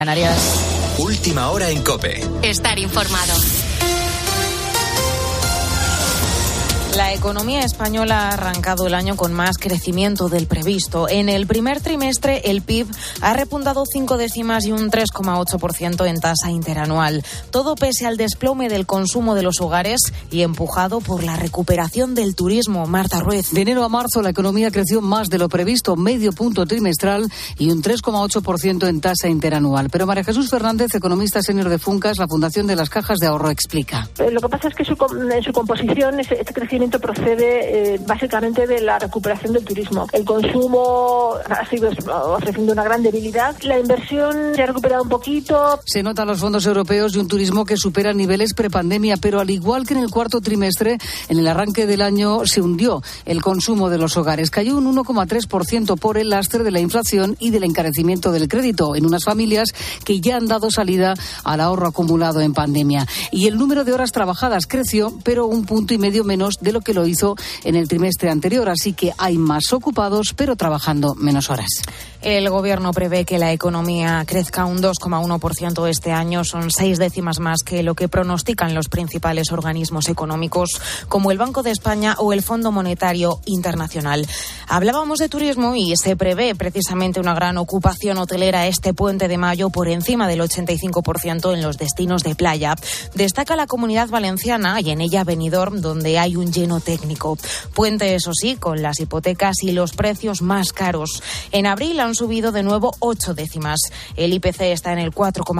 Canarias. Última hora en COPE. Estar informado. La economía española ha arrancado el año con más crecimiento del previsto. En el primer trimestre, el PIB ha repuntado 5 décimas y un 3,8% en tasa interanual. Todo pese al desplome del consumo de los hogares y empujado por la recuperación del turismo. Marta Ruiz. De enero a marzo, la economía creció más de lo previsto, medio punto trimestral y un 3,8% en tasa interanual. Pero María Jesús Fernández, economista senior de Funcas, la Fundación de las Cajas de Ahorro, explica. Lo que pasa es que en su composición este crecimiento procede básicamente de la recuperación del turismo. El consumo ha sido ofreciendo una gran debilidad. La inversión se ha recuperado un poquito. Se notan los fondos europeos y un turismo que supera niveles prepandemia, pero al igual que en el cuarto trimestre, en el arranque del año se hundió el consumo de los hogares. Cayó un 1,3% por el lastre de la inflación y del encarecimiento del crédito en unas familias que ya han dado salida al ahorro acumulado en pandemia. Y el número de horas trabajadas creció, pero 1,5 puntos menos de lo que lo hizo en el trimestre anterior, así que hay más ocupados, pero trabajando menos horas. El Gobierno prevé que la economía crezca un 2,1% este año, son 6 décimas más que lo que pronostican los principales organismos económicos, como el Banco de España o el Fondo Monetario Internacional. Hablábamos de turismo y se prevé precisamente una gran ocupación hotelera este puente de mayo, por encima del 85% en los destinos de playa. Destaca la Comunidad Valenciana y en ella Benidorm, donde hay un lleno técnico. Puente, eso sí, con las hipotecas y los precios más caros. En abril han subido de nuevo 8 décimas. El IPC está en el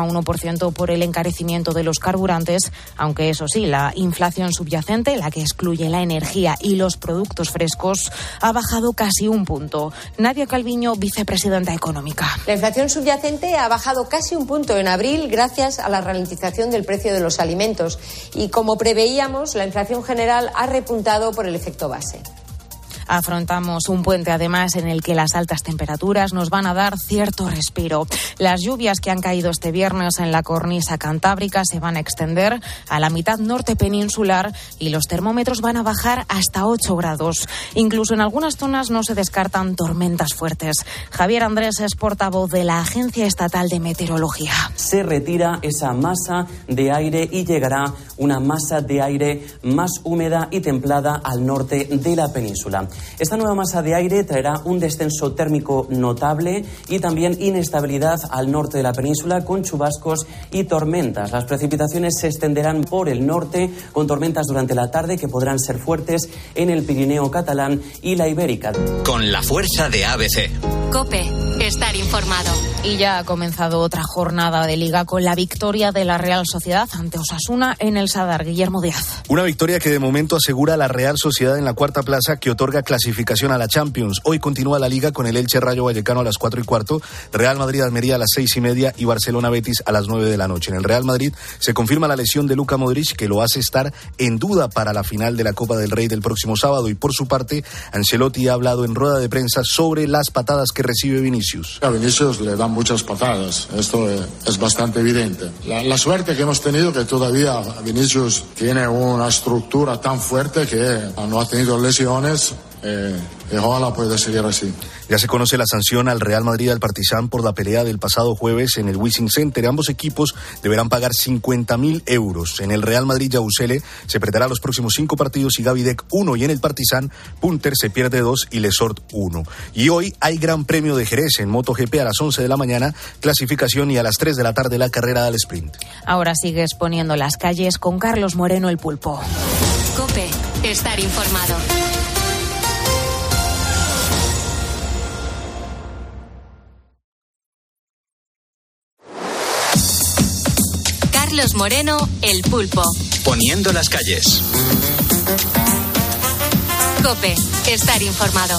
4,1% por el encarecimiento de los carburantes, aunque eso sí, la inflación subyacente, la que excluye la energía y los productos frescos, ha bajado casi 1 punto. Nadia Calviño, vicepresidenta económica. La inflación subyacente ha bajado casi 1 punto en abril gracias a la ralentización del precio de los alimentos. Y como preveíamos, la inflación general ha repuntado por el efecto base. Afrontamos un puente, además, en el que las altas temperaturas nos van a dar cierto respiro. Las lluvias que han caído este viernes en la cornisa cantábrica se van a extender a la mitad norte peninsular y los termómetros van a bajar hasta 8 grados. Incluso en algunas zonas no se descartan tormentas fuertes. Javier Andrés es portavoz de la Agencia Estatal de Meteorología. Se retira esa masa de aire y llegará una masa de aire más húmeda y templada al norte de la península. Esta nueva masa de aire traerá un descenso térmico notable y también inestabilidad al norte de la península con chubascos y tormentas. Las precipitaciones se extenderán por el norte con tormentas durante la tarde que podrán ser fuertes en el Pirineo catalán y la Ibérica. Con la fuerza de ABC. COPE. Estar informado. Y ya ha comenzado otra jornada de Liga con la victoria de la Real Sociedad ante Osasuna en el Sadar. Guillermo Díaz. Una victoria que de momento asegura a la Real Sociedad en la cuarta plaza, que otorga clasificación a la Champions. Hoy continúa la Liga con el Elche Rayo Vallecano a las 4:15, Real Madrid Almería a las 6:30 y Barcelona Betis a las 9 de la noche. En el Real Madrid se confirma la lesión de Luka Modric, que lo hace estar en duda para la final de la Copa del Rey del próximo sábado. Y por su parte, Ancelotti ha hablado en rueda de prensa sobre las patadas que recibe Vinicius. A Vinicius le dan muchas patadas, esto es bastante evidente. La suerte que hemos tenido que todavía Vinicius tiene una estructura tan fuerte que no ha tenido lesiones. Ojalá pueda seguir así. Ya se conoce la sanción al Real Madrid y al Partizan por la pelea del pasado jueves en el Wizzing Center. Ambos equipos deberán pagar 50.000 euros. En el Real Madrid, Yabusele se perderá los próximos 5 partidos y Gavidec 1. Y en el Partizan, Punter se pierde 2 y Lesort 1. Y hoy hay Gran Premio de Jerez en MotoGP a las 11 de la mañana, clasificación, y a las 3 de la tarde la carrera del sprint. Ahora sigues poniendo las calles con Carlos Moreno, el Pulpo. COPE. Estar informado. Carlos Moreno, el Pulpo. Poniendo las calles. COPE. Estar informado.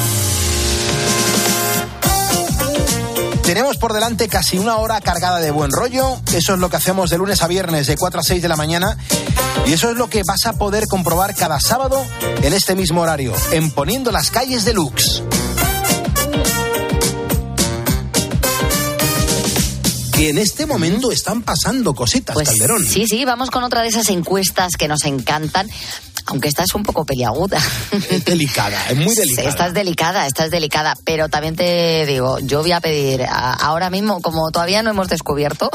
Tenemos por delante casi una hora cargada de buen rollo. Eso es lo que hacemos de lunes a viernes de 4 a 6 de la mañana. Y eso es lo que vas a poder comprobar cada sábado en este mismo horario, en Poniendo las Calles Deluxe. Que en este momento están pasando cositas, pues, Calderón. Sí, vamos con otra de esas encuestas que nos encantan. aunque esta es un poco peliaguda. Es delicada, es muy delicada. Estás delicada, pero también te digo, yo voy a pedir ahora mismo, como todavía no hemos descubierto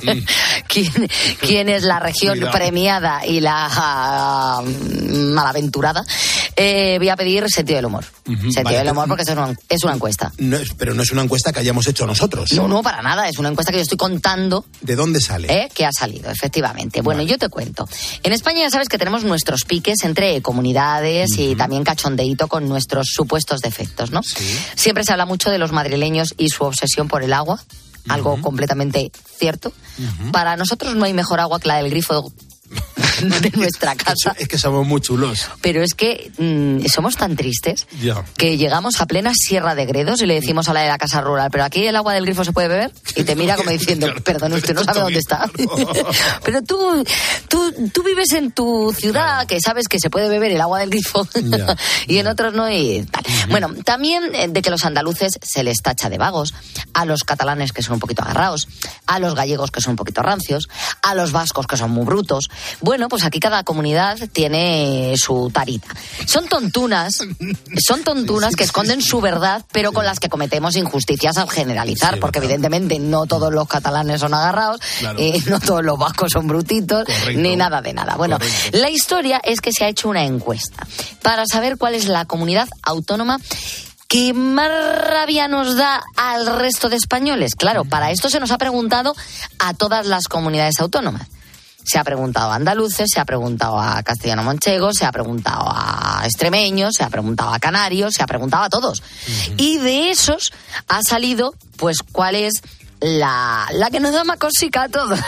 quién es la región premiada y la malaventurada, voy a pedir sentido del humor. Sentido del humor, porque es una encuesta. Pero no es una encuesta que hayamos hecho nosotros. No, para nada, es una encuesta que yo estoy contando. ¿De dónde sale? Que ha salido, efectivamente. Bueno, yo te cuento. En España ya sabes que tenemos nuestros piques entre comunidades y también cachondeíto con nuestros supuestos defectos, ¿no? Sí. Siempre se habla mucho de los madrileños y su obsesión por el agua, algo completamente cierto. Para nosotros no hay mejor agua que la del grifo de nuestra casa. Es que somos muy chulos. Pero es que somos tan tristes que llegamos a plena Sierra de Gredos y le decimos a la de la casa rural, pero aquí el agua del grifo se puede beber, y te mira como diciendo, perdón, usted no sabe dónde está. Pero tú vives en tu ciudad, que sabes que se puede beber el agua del grifo y en otros no, y tal. Bueno, también de que los andaluces se les tacha de vagos, a los catalanes que son un poquito agarrados, a los gallegos que son un poquito rancios, a los vascos que son muy brutos. Bueno, pues aquí cada comunidad tiene su tarita. Son tontunas que esconden su verdad, pero con las que cometemos injusticias al generalizar, porque evidentemente no todos los catalanes son agarrados, no todos los vascos son brutitos, ni nada de nada. Bueno, la historia es que se ha hecho una encuesta para saber cuál es la comunidad autónoma que más rabia nos da al resto de españoles. Claro, para esto se nos ha preguntado a todas las comunidades autónomas. Se ha preguntado a andaluces, se ha preguntado a castellano-manchegos, se ha preguntado a extremeños, se ha preguntado a canarios, se ha preguntado a todos. Y de esos ha salido, pues, cuál es la que nos da más cosica a todos.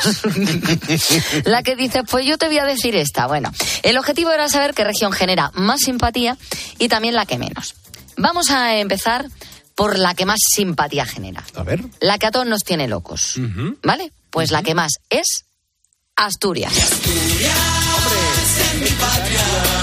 La que dice, pues yo te voy a decir esta. Bueno, el objetivo era saber qué región genera más simpatía y también la que menos. Vamos a empezar por la que más simpatía genera. A ver. La que a todos nos tiene locos. ¿Vale? Pues la que más es Asturias. Asturias, hombre, es mi patria,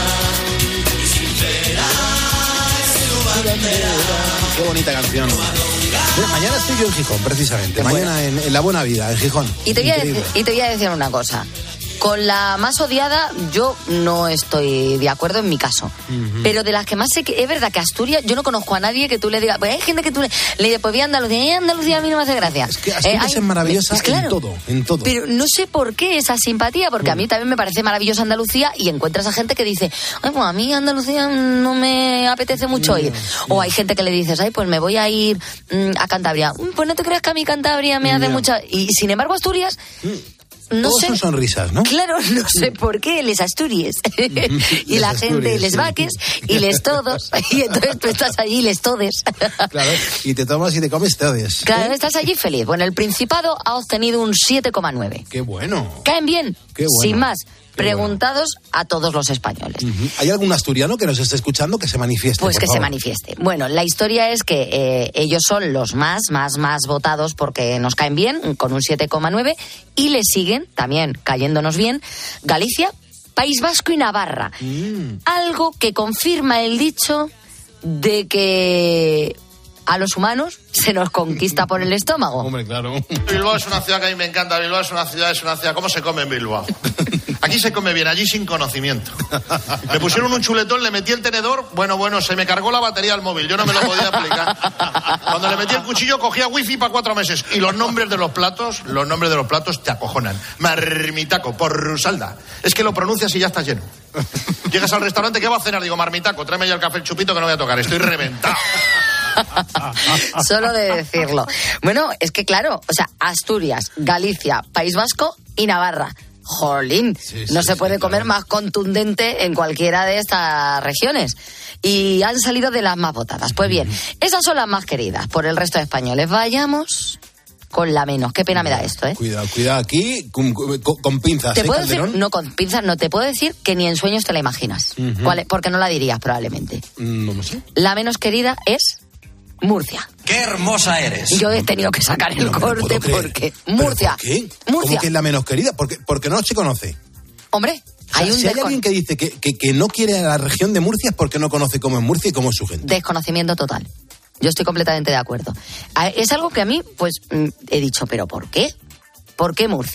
y sincera es tu bandera. Qué bonita canción. Mira, mañana estoy yo en Gijón, precisamente. Mañana en La Buena Vida, en Gijón. Y te voy a decir una cosa. Con la más odiada yo no estoy de acuerdo en mi caso. Pero de las que más sé que... Es verdad que Asturias, yo no conozco a nadie que tú le digas... Pues hay gente que tú le dices, pues voy a Andalucía. Y Andalucía a mí no me hace gracia. Es que Asturias es maravillosa en todo. Pero no sé por qué esa simpatía, porque a mí también me parece maravillosa Andalucía y encuentras a gente que dice, ay, pues a mí Andalucía no me apetece mucho ir. O hay gente que le dices, ay, pues me voy a ir a Cantabria. Pues no te creas que a mí Cantabria me hace mucha... Y sin embargo Asturias... No todos sé. Son sonrisas, ¿no? Claro, no sé por qué, les Asturias. Y la gente, les vaques y les todos. Y entonces tú estás allí, les todes. Claro, y te tomas y te comes todes. Claro, estás allí feliz. Bueno, el Principado ha obtenido un 7,9. ¡Qué bueno! Caen bien, Qué bueno. Sin más. Preguntados a todos los españoles. ¿Hay algún asturiano que nos esté escuchando que se manifieste? Pues que se manifieste. Bueno, la historia es que ellos son los más votados porque nos caen bien, con un 7,9, y le siguen, también cayéndonos bien, Galicia, País Vasco y Navarra. Algo que confirma el dicho de que a los humanos se nos conquista por el estómago. Hombre, claro. Bilbao es una ciudad que a mí me encanta. Bilbao es una ciudad. ¿Cómo se come en Bilbao? Aquí se come bien, allí sin conocimiento. Me pusieron un chuletón, le metí el tenedor, bueno, se me cargó la batería al móvil, yo no me lo podía aplicar. Cuando le metí el cuchillo cogía wifi para 4 meses. Y los nombres de los platos te acojonan. Marmitaco, por Rusalda. Es que lo pronuncias y ya estás lleno. Llegas al restaurante, ¿qué va a cenar? Digo, marmitaco, tráeme ya el café, el chupito que no voy a tocar, estoy reventado. Solo de decirlo. Bueno, es que claro, o sea, Asturias, Galicia, País Vasco y Navarra. Jolín, no se puede comer más contundente en cualquiera de estas regiones. Y han salido de las más votadas. Pues bien, esas son las más queridas por el resto de españoles. Vayamos con la menos. Qué pena me da esto, ¿eh? Cuidado aquí, con pinzas. ¿Te puedo decir? No, con pinzas no. Te puedo decir que ni en sueños te la imaginas. ¿Cuál es? Porque no la dirías probablemente. No lo sé. La menos querida es Murcia. ¡Qué hermosa eres! Yo he tenido que sacar el corte porque... Murcia. ¿Por qué? Murcia. ¿Cómo que es la menos querida? Porque no se conoce. Hombre, hay si hay alguien que dice que no quiere a la región de Murcia es porque no conoce cómo es Murcia y cómo es su gente. Desconocimiento total. Yo estoy completamente de acuerdo. Es algo que a mí, pues, he dicho, ¿pero por qué? ¿Por qué Murcia?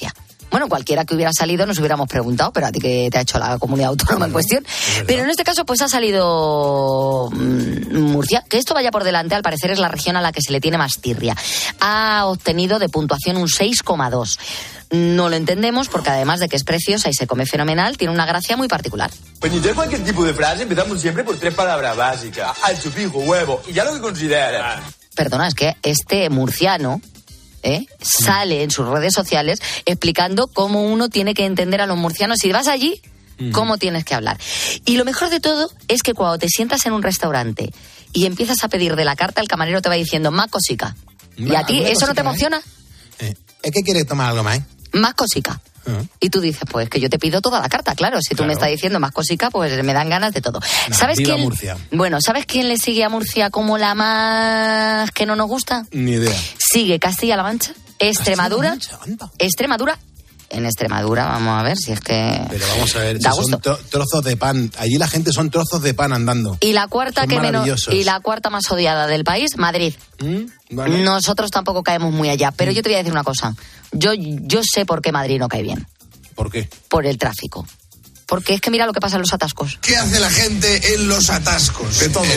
Bueno, cualquiera que hubiera salido nos hubiéramos preguntado, pero a ti que te ha hecho la comunidad autónoma en cuestión. Pero en este caso pues ha salido Murcia, que esto vaya por delante, al parecer es la región a la que se le tiene más tirria. Ha obtenido de puntuación un 6,2. No lo entendemos porque además de que es preciosa y se come fenomenal, tiene una gracia muy particular. Pues ni de cualquier tipo de frase empezamos siempre por 3 palabras básicas. Al sufijo, huevo, y ya lo que consideras. Perdona, es que este murciano sale en sus redes sociales explicando cómo uno tiene que entender a los murcianos. Si vas allí, cómo tienes que hablar. Y lo mejor de todo es que cuando te sientas en un restaurante y empiezas a pedir de la carta, el camarero te va diciendo más cosica. ¿Y a ti eso no te emociona? ¿Es que quieres tomar algo más? Más cosica. Y tú dices, pues que yo te pido toda la carta, claro. Si tú me estás diciendo más cosica, pues me dan ganas de todo. ¿Sabes quién? Murcia. Bueno, ¿sabes quién le sigue a Murcia como la más que no nos gusta? Ni idea. Sigue Castilla-La Mancha, Extremadura. Extremadura. En Extremadura, vamos a ver si es que... Pero vamos a ver, da si son trozos de pan. Allí la gente son trozos de pan andando. Y la cuarta y la cuarta más odiada del país, Madrid. Vale. Nosotros tampoco caemos muy allá, pero yo te voy a decir una cosa. Yo sé por qué Madrid no cae bien. ¿Por qué? Por el tráfico. Porque es que mira lo que pasa en los atascos. ¿Qué hace la gente en los atascos? De todo.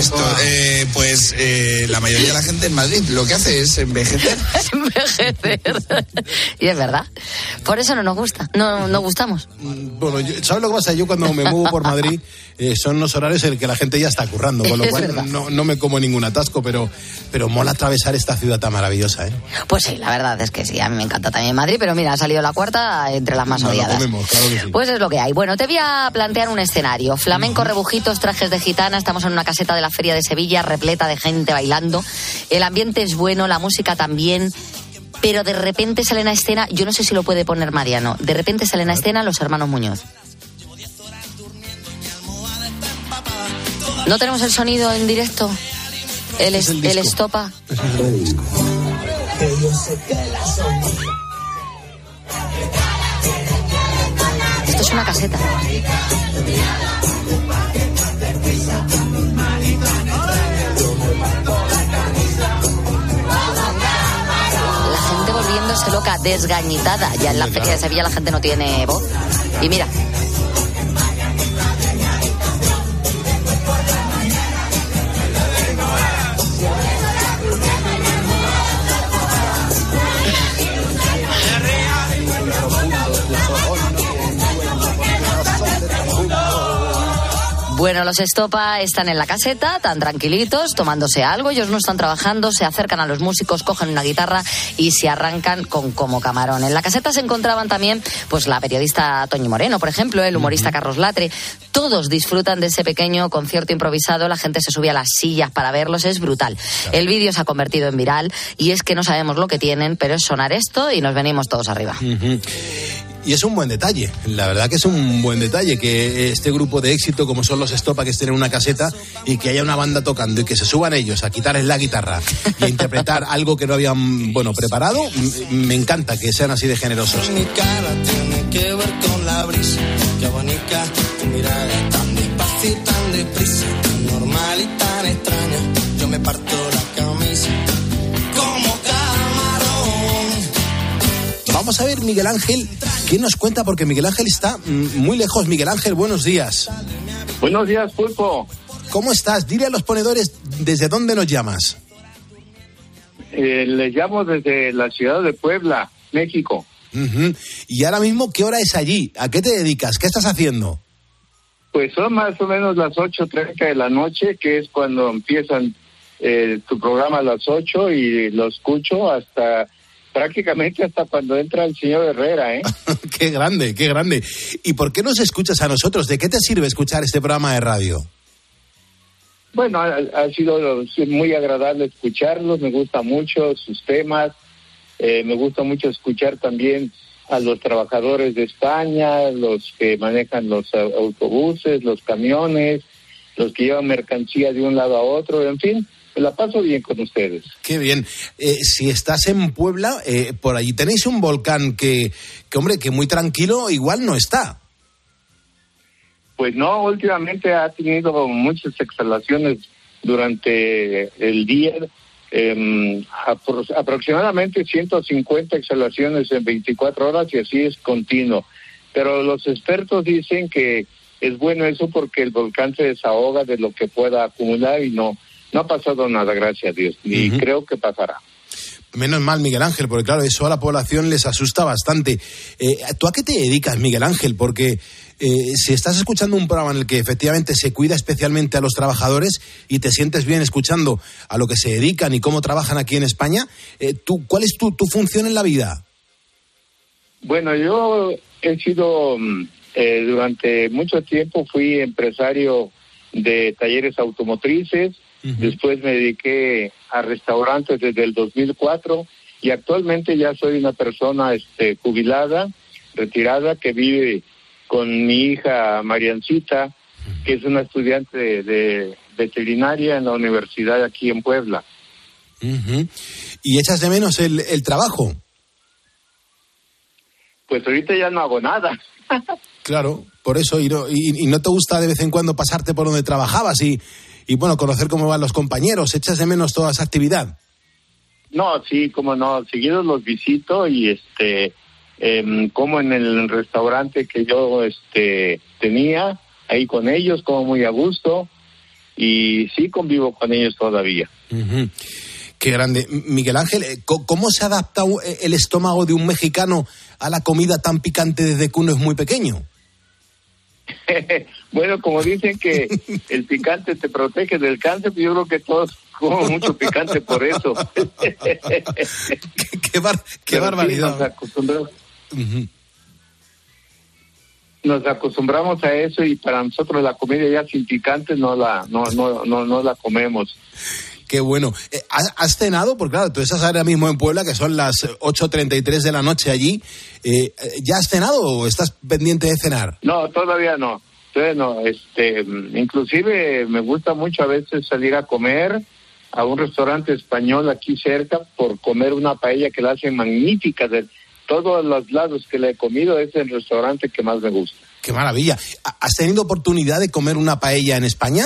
La mayoría de la gente en Madrid lo que hace es envejecer. Envejecer. Y es verdad. Por eso no nos gusta. No gustamos. Bueno, ¿sabes lo que pasa? Yo cuando me muevo por Madrid son los horarios en que la gente ya está currando, con lo cual no me como ningún atasco, pero mola atravesar esta ciudad tan maravillosa, ¿eh? Pues sí, la verdad es que sí, a mí me encanta también Madrid, pero mira, ha salido la cuarta entre las más odiadas. Comemos, claro que sí. Pues es lo que hay. Bueno, te voy a plantear un escenario. Flamenco, rebujitos, trajes de gitana. Estamos en una caseta de la Feria de Sevilla, repleta de gente bailando. El ambiente es bueno, la música también. Pero de repente salen a escena, yo no sé si lo puede poner Mariano, de repente salen a escena los hermanos Muñoz. ¿No tenemos el sonido en directo? El estopa. Esto es una caseta. La gente volviéndose loca, desgañitada. Ya en la Feria de Sevilla la gente no tiene voz. Y mira. Bueno, los Estopa están en la caseta, tan tranquilitos, tomándose algo. Ellos no están trabajando, se acercan a los músicos, cogen una guitarra y se arrancan como camarón. En la caseta se encontraban también pues la periodista Toñi Moreno, por ejemplo, el humorista Carlos Latre. Todos disfrutan de ese pequeño concierto improvisado, la gente se sube a las sillas para verlos, es brutal. Claro. El vídeo se ha convertido en viral y es que no sabemos lo que tienen, pero es sonar esto y nos venimos todos arriba. Y es un buen detalle, la verdad que es un buen detalle que este grupo de éxito como son los Estopa, que estén en una caseta y que haya una banda tocando y que se suban ellos a quitarles la guitarra y a interpretar algo que no habían, preparado. Me encanta que sean así de generosos. Mi cara tiene que ver con la brisa, qué bonita tu mirada, tan despacio y tan deprisa, tan normal y tan extraña, yo me parto la camisa como camarón. Vamos a ver, Miguel Ángel, ¿qué nos cuenta? Porque Miguel Ángel está muy lejos. Miguel Ángel, buenos días. Buenos días, Pulpo. ¿Cómo estás? Dile a los ponedores desde dónde nos llamas. Les llamo desde la ciudad de Puebla, México. Y ahora mismo, ¿qué hora es allí? ¿A qué te dedicas? ¿Qué estás haciendo? Pues son más o menos las 8:30 de la noche, que es cuando empiezan tu programa a las 8 y lo escucho prácticamente hasta cuando entra el señor Herrera, ¿eh? Qué grande, qué grande. ¿Y por qué nos escuchas a nosotros? ¿De qué te sirve escuchar este programa de radio? Bueno, ha sido muy agradable escucharlos, me gusta mucho sus temas, me gusta mucho escuchar también a los trabajadores de España, los que manejan los autobuses, los camiones, los que llevan mercancía de un lado a otro, en fin. Me la paso bien con ustedes. Qué bien. Si estás en Puebla, por allí tenéis un volcán que muy tranquilo igual no está. Pues no, últimamente ha tenido muchas exhalaciones durante el día, aproximadamente 150 exhalaciones en 24 horas y así es continuo. Pero los expertos dicen que es bueno eso porque el volcán se desahoga de lo que pueda acumular y no ha pasado nada, gracias a Dios, ni creo que pasará. Menos mal, Miguel Ángel, porque claro, eso a la población les asusta bastante. ¿Tú a qué te dedicas, Miguel Ángel? Porque si estás escuchando un programa en el que efectivamente se cuida especialmente a los trabajadores y te sientes bien escuchando a lo que se dedican y cómo trabajan aquí en España, ¿cuál es tu función en la vida? Bueno, yo he sido, durante mucho tiempo fui empresario de talleres automotrices. Después me dediqué a restaurantes desde el 2004 y actualmente ya soy una persona jubilada, retirada, que vive con mi hija Mariancita, que es una estudiante de veterinaria en la universidad aquí en Puebla. ¿Y echas de menos el trabajo? Pues ahorita ya no hago nada. Claro, por eso, y no te gusta de vez en cuando pasarte por donde trabajabas y bueno, conocer cómo van los compañeros. ¿Echas de menos toda esa actividad? No, sí, como no, seguidos los visito y como en el restaurante que yo tenía, ahí con ellos, como muy a gusto, y sí convivo con ellos todavía. Qué grande. Miguel Ángel, ¿cómo se adapta el estómago de un mexicano a la comida tan picante desde que uno es muy pequeño? Bueno, como dicen que el picante te protege del cáncer, yo creo que todos comemos mucho picante por eso. qué barbaridad. Sí, nos acostumbramos a eso y para nosotros la comida ya sin picante no la comemos. Qué bueno. ¿Has cenado? Porque claro, tú estás ahora mismo en Puebla, que son las 8:33 de la noche allí. ¿Ya has cenado o estás pendiente de cenar? No, todavía no. Inclusive me gusta mucho a veces salir a comer a un restaurante español aquí cerca por comer una paella que la hacen magnífica. De todos los lados que le he comido, es el restaurante que más me gusta. ¡Qué maravilla! ¿Has tenido oportunidad de comer una paella en España?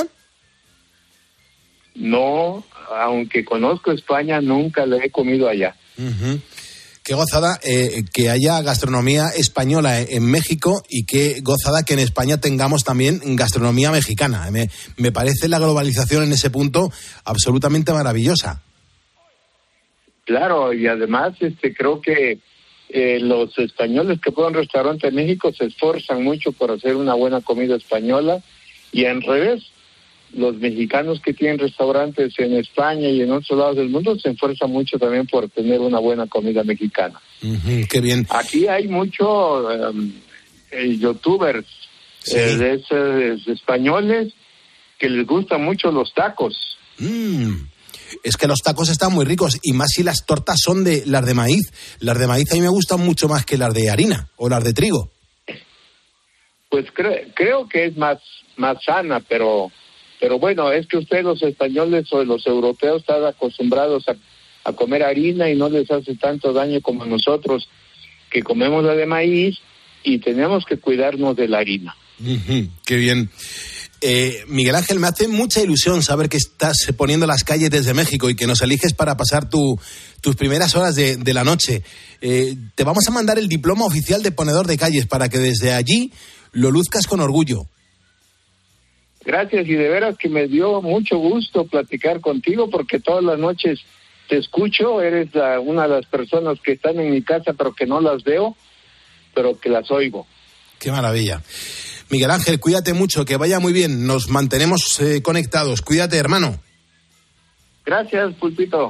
No, aunque conozco España, nunca la he comido allá. Qué gozada que haya gastronomía española en México y qué gozada que en España tengamos también gastronomía mexicana. Me parece la globalización en ese punto absolutamente maravillosa. Claro, y además creo que los españoles que fueron restaurantes en México se esfuerzan mucho por hacer una buena comida española y al revés. Los mexicanos que tienen restaurantes en España y en otros lados del mundo se esfuerzan mucho también por tener una buena comida mexicana. Qué bien. Aquí hay muchos youtubers de esos españoles que les gustan mucho los tacos. Es que los tacos están muy ricos y más si las tortas son las de maíz. Las de maíz a mí me gustan mucho más que las de harina o las de trigo. Pues creo que es más sana, pero bueno, es que ustedes los españoles o los europeos están acostumbrados a comer harina y no les hace tanto daño como a nosotros que comemos la de maíz y tenemos que cuidarnos de la harina. Qué bien. Miguel Ángel, me hace mucha ilusión saber que estás poniendo las calles desde México y que nos eliges para pasar tus primeras horas de la noche. Te vamos a mandar el diploma oficial de ponedor de calles para que desde allí lo luzcas con orgullo. Gracias, y de veras que me dio mucho gusto platicar contigo porque todas las noches te escucho, eres una de las personas que están en mi casa pero que no las veo, pero que las oigo. Qué maravilla. Miguel Ángel, cuídate mucho, que vaya muy bien, nos mantenemos conectados, cuídate, hermano. Gracias, Pulpito.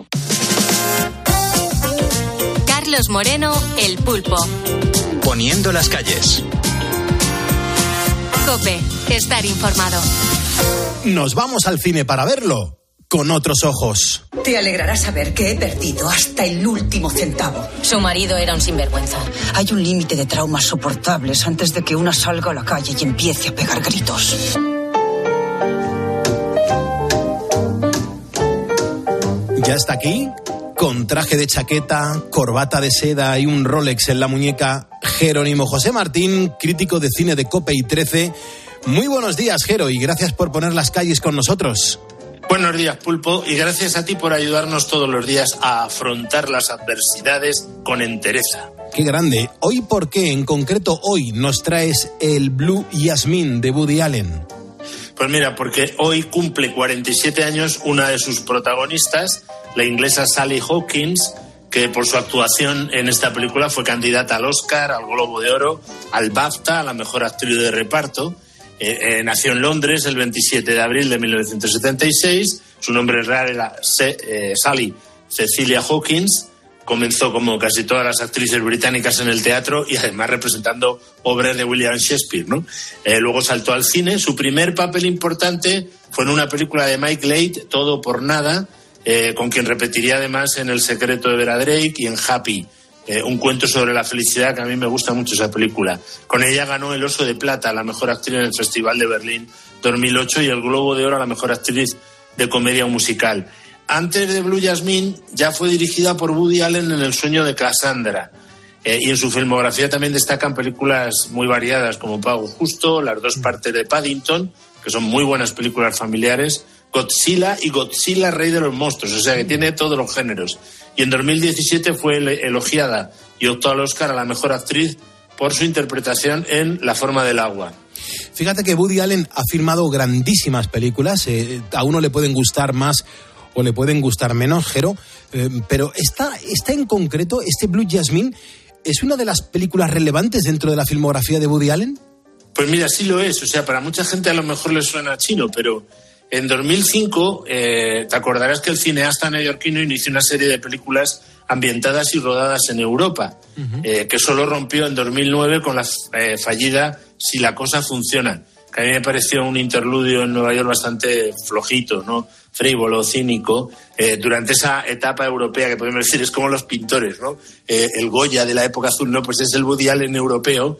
Carlos Moreno, El Pulpo. Poniendo las calles. COPE, estar informado. Nos vamos al cine para verlo con otros ojos. Te alegrará saber que he perdido hasta el último centavo. Su marido era un sinvergüenza. Hay un límite de traumas soportables antes de que una salga a la calle y empiece a pegar gritos. ¿Ya está aquí? Con traje de chaqueta, corbata de seda y un Rolex en la muñeca, Jerónimo José Martín, crítico de cine de COPE y 13. Muy buenos días, Jero, y gracias por poner las calles con nosotros. Buenos días, Pulpo, y gracias a ti por ayudarnos todos los días a afrontar las adversidades con entereza. ¡Qué grande! Hoy, ¿por qué? En concreto, hoy nos traes el Blue Jasmine de Woody Allen. Pues mira, porque hoy cumple 47 años una de sus protagonistas, la inglesa Sally Hawkins, que por su actuación en esta película fue candidata al Oscar, al Globo de Oro, al BAFTA, a la mejor actriz de reparto. Nació en Londres el 27 de abril de 1976. Su nombre real era Sally Cecilia Hawkins. Comenzó como casi todas las actrices británicas en el teatro y además representando obras de William Shakespeare, ¿no? Luego saltó al cine. Su primer papel importante fue en una película de Mike Leigh, Todo por Nada, con quien repetiría además en El secreto de Vera Drake y en Happy, un cuento sobre la felicidad, que a mí me gusta mucho esa película. Con ella ganó el Oso de Plata, la mejor actriz en el Festival de Berlín 2008, y el Globo de Oro a la mejor actriz de comedia musical. Antes de Blue Jasmine ya fue dirigida por Woody Allen en El sueño de Cassandra, y en su filmografía también destacan películas muy variadas como Pago Justo, Las dos partes de Paddington, que son muy buenas películas familiares, Godzilla y Godzilla, Rey de los Monstruos, o sea que tiene todos los géneros. Y en 2017 fue elogiada y optó al Oscar a la mejor actriz por su interpretación en La forma del agua. Fíjate que Woody Allen ha filmado grandísimas películas, a uno le pueden gustar más o le pueden gustar menos, Jero, pero esta en concreto, este Blue Jasmine, ¿es una de las películas relevantes dentro de la filmografía de Woody Allen? Pues mira, sí lo es. O sea, para mucha gente a lo mejor le suena chino, pero en 2005 te acordarás que el cineasta neoyorquino inició una serie de películas ambientadas y rodadas en Europa, que solo rompió en 2009 con la fallida Si la cosa funciona, que a mí me pareció un interludio en Nueva York bastante flojito, ¿no? Frívolo, cínico, durante esa etapa europea que podemos decir es como los pintores, ¿no? El Goya de la época azul, ¿no? Pues es el Woody Allen europeo,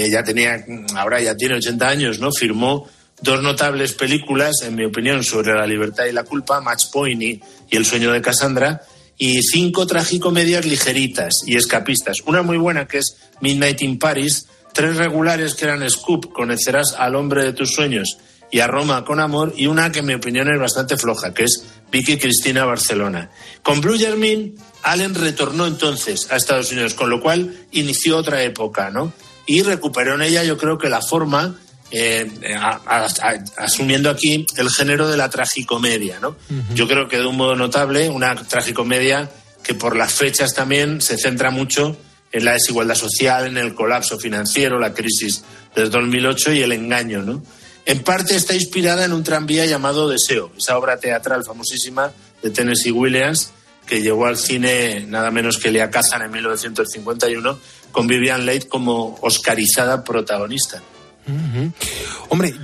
ahora ya tiene 80 años, ¿no? Firmó dos notables películas, en mi opinión, sobre la libertad y la culpa, Match Point y El sueño de Cassandra, y 5 tragicomedias ligeritas y escapistas. Una muy buena que es Midnight in Paris, 3 regulares que eran Scoop, Conocerás al hombre de tus sueños y A Roma con amor, y una que en mi opinión es bastante floja, que es Vicky Cristina Barcelona. Con Blue Jasmine, Allen retornó entonces a Estados Unidos, con lo cual inició otra época, ¿no? Y recuperó en ella, yo creo que la forma, asumiendo aquí el género de la tragicomedia, ¿no? Yo creo que de un modo notable, una tragicomedia que por las fechas también se centra mucho en la desigualdad social, en el colapso financiero, la crisis del 2008 y el engaño, ¿no? En parte está inspirada en un tranvía llamado Deseo, esa obra teatral famosísima de Tennessee Williams, que llegó al cine nada menos que Elia Kazan en 1951, con Vivian Leigh como oscarizada protagonista. Hombre,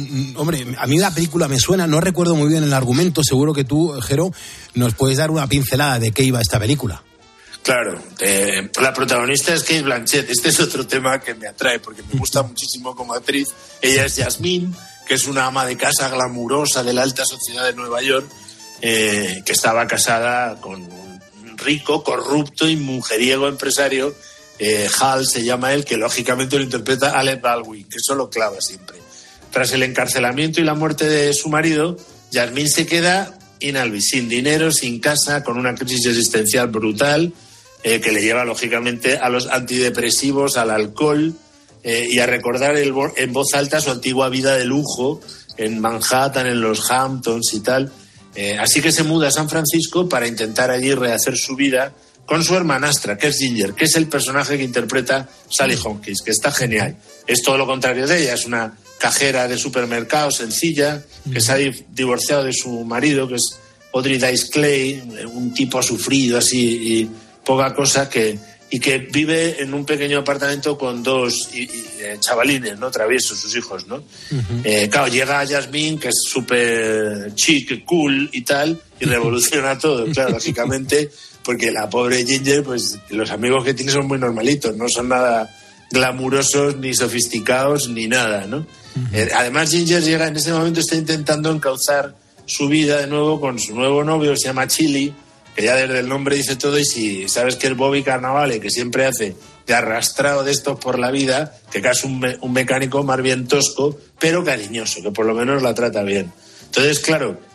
a mí la película me suena, no recuerdo muy bien el argumento, seguro que tú, Jero, nos puedes dar una pincelada de qué iba esta película. Claro, la protagonista es Cate Blanchett. Este es otro tema que me atrae porque me gusta muchísimo como actriz. Ella es Jasmine, que es una ama de casa glamurosa de la alta sociedad de Nueva York, que estaba casada con un rico, corrupto y mujeriego empresario, Hal se llama él, que lógicamente lo interpreta Alec Baldwin, que eso lo clava siempre. Tras el encarcelamiento y la muerte de su marido, Jasmine se queda inalvis, sin dinero, sin casa, con una crisis existencial brutal, que le lleva lógicamente a los antidepresivos, al alcohol, y a recordar en voz alta su antigua vida de lujo en Manhattan, en los Hamptons y tal. Así que se muda a San Francisco para intentar allí rehacer su vida con su hermanastra, que es Ginger, que es el personaje que interpreta Sally Hawkins, que está genial. Es todo lo contrario de ella, es una cajera de supermercado sencilla, que se ha divorciado de su marido, que es Audrey Dice Clay, un tipo sufrido así y poca cosa, y que vive en un pequeño apartamento con 2 chavalines, ¿no? Traviesos, sus hijos, ¿no? Claro, llega Jasmine, que es súper chic, cool y tal, y revoluciona todo, claro, lógicamente, porque la pobre Ginger, pues los amigos que tiene son muy normalitos, no son nada glamurosos, ni sofisticados, ni nada, ¿no? Además, Ginger llega, en ese momento está intentando encauzar su vida de nuevo con su nuevo novio, se llama Chili, que ya desde el nombre dice todo, y si sabes que es Bobby Cannavale, que siempre hace de arrastrado de estos por la vida, que es un mecánico más bien tosco, pero cariñoso, que por lo menos la trata bien. Entonces, claro,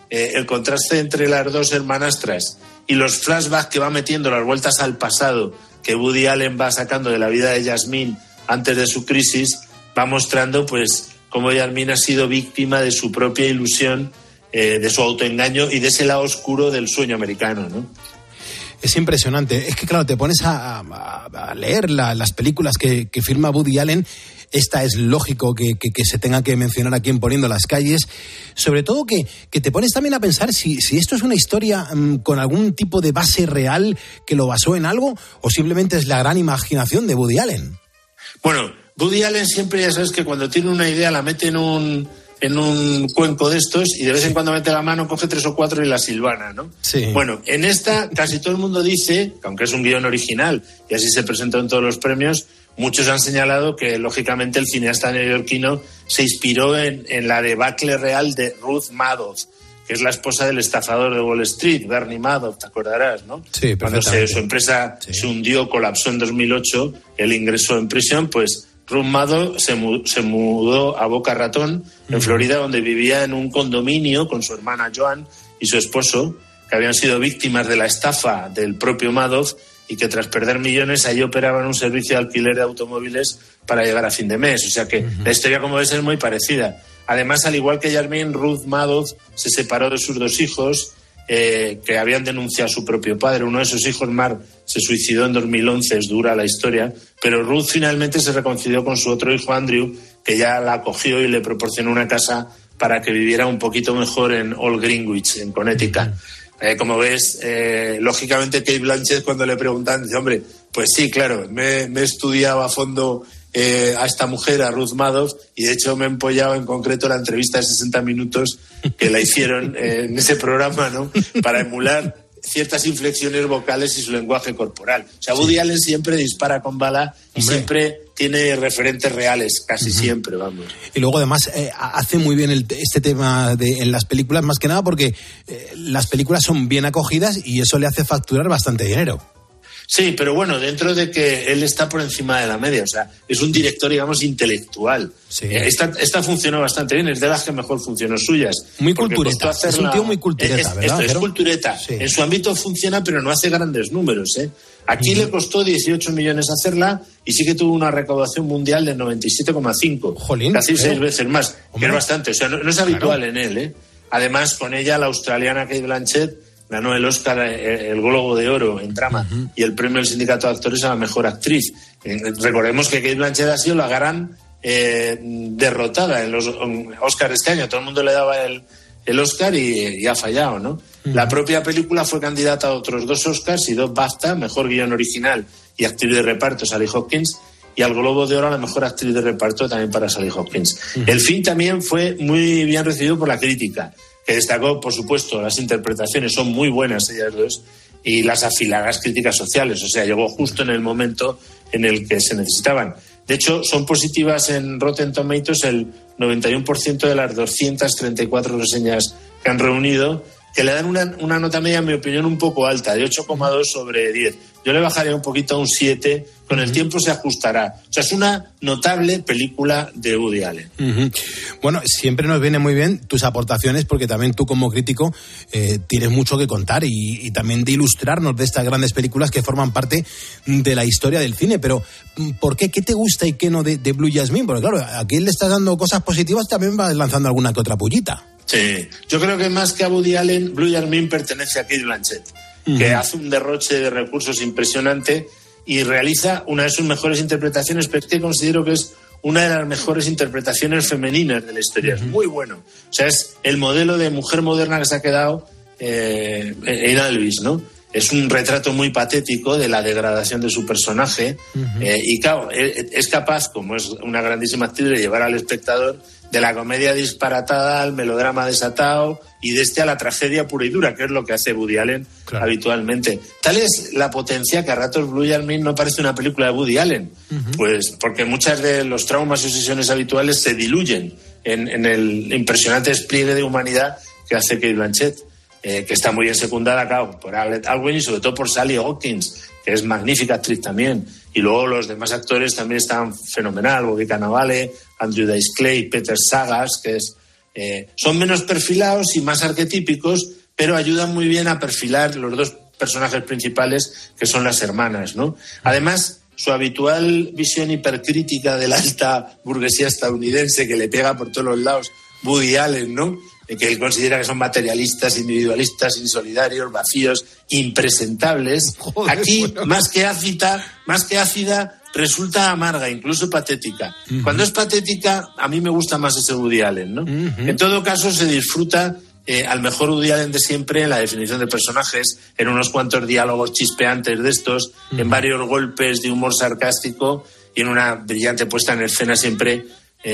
el contraste entre las dos hermanastras y los flashbacks que va metiendo, las vueltas al pasado que Woody Allen va sacando de la vida de Yasmín antes de su crisis, va mostrando pues cómo Yasmín ha sido víctima de su propia ilusión, de su autoengaño y de ese lado oscuro del sueño americano, ¿no? Es impresionante. Es que, claro, te pones a leer las películas que firma Woody Allen. Esta es lógico que se tenga que mencionar aquí en Poniendo las Calles. Sobre todo que te pones también a pensar si esto es una historia con algún tipo de base real que lo basó en algo o simplemente es la gran imaginación de Woody Allen. Bueno, Woody Allen siempre, ya sabes que cuando tiene una idea la mete en un cuenco de estos y de vez en cuando mete la mano, coge 3 o 4 y la silvana, ¿no? Sí. Bueno, en esta casi todo el mundo dice, aunque es un guión original y así se presentó en todos los premios, muchos han señalado que, lógicamente, el cineasta neoyorquino se inspiró en la debacle real de Ruth Madoff, que es la esposa del estafador de Wall Street, Bernie Madoff, te acordarás, ¿no? Sí, cuando su empresa se hundió, colapsó en 2008, él ingresó en prisión, pues Ruth Madoff se mudó a Boca Ratón, en Florida, donde vivía en un condominio con su hermana Joan y su esposo, que habían sido víctimas de la estafa del propio Madoff y que tras perder millones allí operaban un servicio de alquiler de automóviles para llegar a fin de mes. O sea que la historia, como ves, es muy parecida. Además, al igual que Yasmín, Ruth Madoff se separó de sus 2 hijos que habían denunciado a su propio padre. Uno de esos hijos, Mark, se suicidó en 2011, es dura la historia, pero Ruth finalmente se reconcilió con su otro hijo, Andrew, que ya la acogió y le proporcionó una casa para que viviera un poquito mejor en Old Greenwich, en Connecticut. Como ves, lógicamente Cate Blanchett, cuando le preguntan, dice, hombre, pues sí, claro, me he estudiado a fondo a esta mujer, a Ruth Madoff, y de hecho me he empollado en concreto la entrevista de 60 minutos que la hicieron en ese programa, ¿no? Para emular ciertas inflexiones vocales y su lenguaje corporal. O sea, Woody Allen siempre dispara con bala y siempre tiene referentes reales, casi siempre, vamos. Y luego además hace muy bien este tema en las películas, más que nada porque las películas son bien acogidas y eso le hace facturar bastante dinero. Sí, pero bueno, dentro de que él está por encima de la media, o sea, es un director, digamos, intelectual. Sí. Esta funcionó bastante bien, es de las que mejor funcionó suyas. Muy cultureta, es un tío muy cultureta, ¿verdad? Es cultureta. Sí. En su ámbito funciona, pero no hace grandes números, ¿eh? Aquí le costó 18 millones hacerla y sí que tuvo una recaudación mundial de 97,5. Jolín, casi 6 veces más, que es bastante. O sea, no es habitual en él, ¿eh? Además, con ella, la australiana Cate Blanchett ganó el Oscar, el Globo de Oro en drama y el premio del Sindicato de Actores a la mejor actriz. Recordemos que Cate Blanchett ha sido la gran derrotada en los Oscars este año. Todo el mundo le daba el Oscar y ha fallado, ¿no? La propia película fue candidata a otros 2 Oscars y 2 BAFTA, mejor guión original y actriz de reparto, Sally Hopkins, y al Globo de Oro a la mejor actriz de reparto también para Sally Hopkins. El film también fue muy bien recibido por la crítica, que destacó, por supuesto, las interpretaciones son muy buenas ellas dos, y las afiladas críticas sociales, o sea, llegó justo en el momento en el que se necesitaban. De hecho, son positivas en Rotten Tomatoes el 91% de las 234 reseñas que han reunido, que le dan una nota media, en mi opinión, un poco alta, de 8,2 sobre 10. Yo le bajaría un poquito a un 7, con el tiempo se ajustará. O sea, es una notable película de Woody Allen. Bueno, siempre nos viene muy bien tus aportaciones, porque también tú como crítico tienes mucho que contar y también de ilustrarnos de estas grandes películas que forman parte de la historia del cine. Pero, ¿por qué? ¿Qué te gusta y qué no de Blue Jasmine? Porque claro, aquí le estás dando cosas positivas, también vas lanzando alguna que otra pullita. Sí, yo creo que más que a Woody Allen, Blue Jasmine pertenece a Cate Blanchett, que hace un derroche de recursos impresionante y realiza una de sus mejores interpretaciones, pero que considero que es una de las mejores interpretaciones femeninas de la historia. Es muy bueno. O sea, es el modelo de mujer moderna que se ha quedado en Elvis, ¿no? Es un retrato muy patético de la degradación de su personaje y claro, es capaz, como es una grandísima actriz, de llevar al espectador de la comedia disparatada al melodrama desatado y de a la tragedia pura y dura, que es lo que hace Woody Allen habitualmente. Tal es la potencia que a ratos Blue Jasmine no parece una película de Woody Allen, pues porque muchas de los traumas y obsesiones habituales se diluyen en el impresionante despliegue de humanidad que hace Cate Blanchett, que está muy bien secundada, claro, por Alec Baldwin y sobre todo por Sally Hopkins, que es magnífica actriz también. Y luego los demás actores también están fenomenal, Bobby Cannavale, Andrew Dice Clay, Peter Sagas, que es Son menos perfilados y más arquetípicos, pero ayudan muy bien a perfilar los dos personajes principales, que son las hermanas, ¿no? Además, su habitual visión hipercrítica de la alta burguesía estadounidense, que le pega por todos los lados, Woody Allen, ¿no? Que él considera que son materialistas, individualistas, insolidarios, vacíos, impresentables. Joder, aquí, bueno, más que ácida, resulta amarga, incluso patética. Cuando es patética, a mí me gusta más ese Woody Allen, ¿no? En todo caso, se disfruta al mejor Woody Allen de siempre en la definición de personajes, en unos cuantos diálogos chispeantes de estos, en varios golpes de humor sarcástico y en una brillante puesta en escena siempre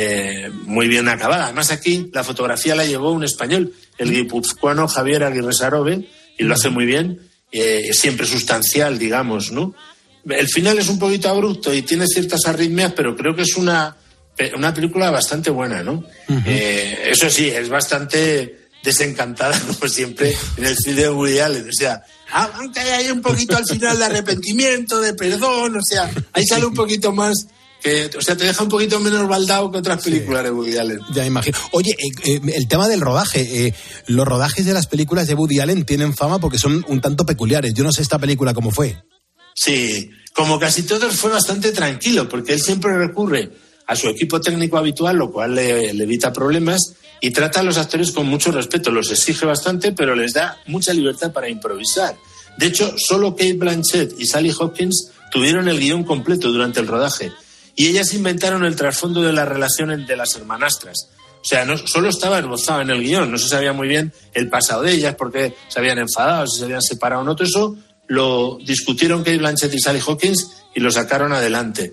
muy bien acabada. Además, aquí la fotografía la llevó un español, el guipuzcoano Javier Aguirre Sarobe, y lo hace muy bien, siempre sustancial, digamos, ¿no? El final es un poquito abrupto y tiene ciertas arritmias, pero creo que es una película bastante buena, ¿no? Eso sí, es bastante desencantada, como siempre, en el cine de Woody Allen. O sea, aunque hay ahí un poquito al final de arrepentimiento, de perdón, o sea, ahí sale un poquito más... o sea, te deja un poquito menos baldado que otras películas de Woody Allen. Ya imagino. Oye, el tema del rodaje. Los rodajes de las películas de Woody Allen tienen fama porque son un tanto peculiares. Yo no sé esta película cómo fue. Sí, como casi todos fue bastante tranquilo, porque él siempre recurre a su equipo técnico habitual, lo cual le evita problemas, y trata a los actores con mucho respeto. Los exige bastante, pero les da mucha libertad para improvisar. De hecho, solo Cate Blanchett y Sally Hopkins tuvieron el guión completo durante el rodaje. Y ellas inventaron el trasfondo de la relación de las hermanastras. O sea, no solo estaba esbozado en el guión, no se sabía muy bien el pasado de ellas, porque se habían enfadado, si se habían separado o no. Todo eso lo discutieron Cate Blanchett y Sally Hopkins y lo sacaron adelante.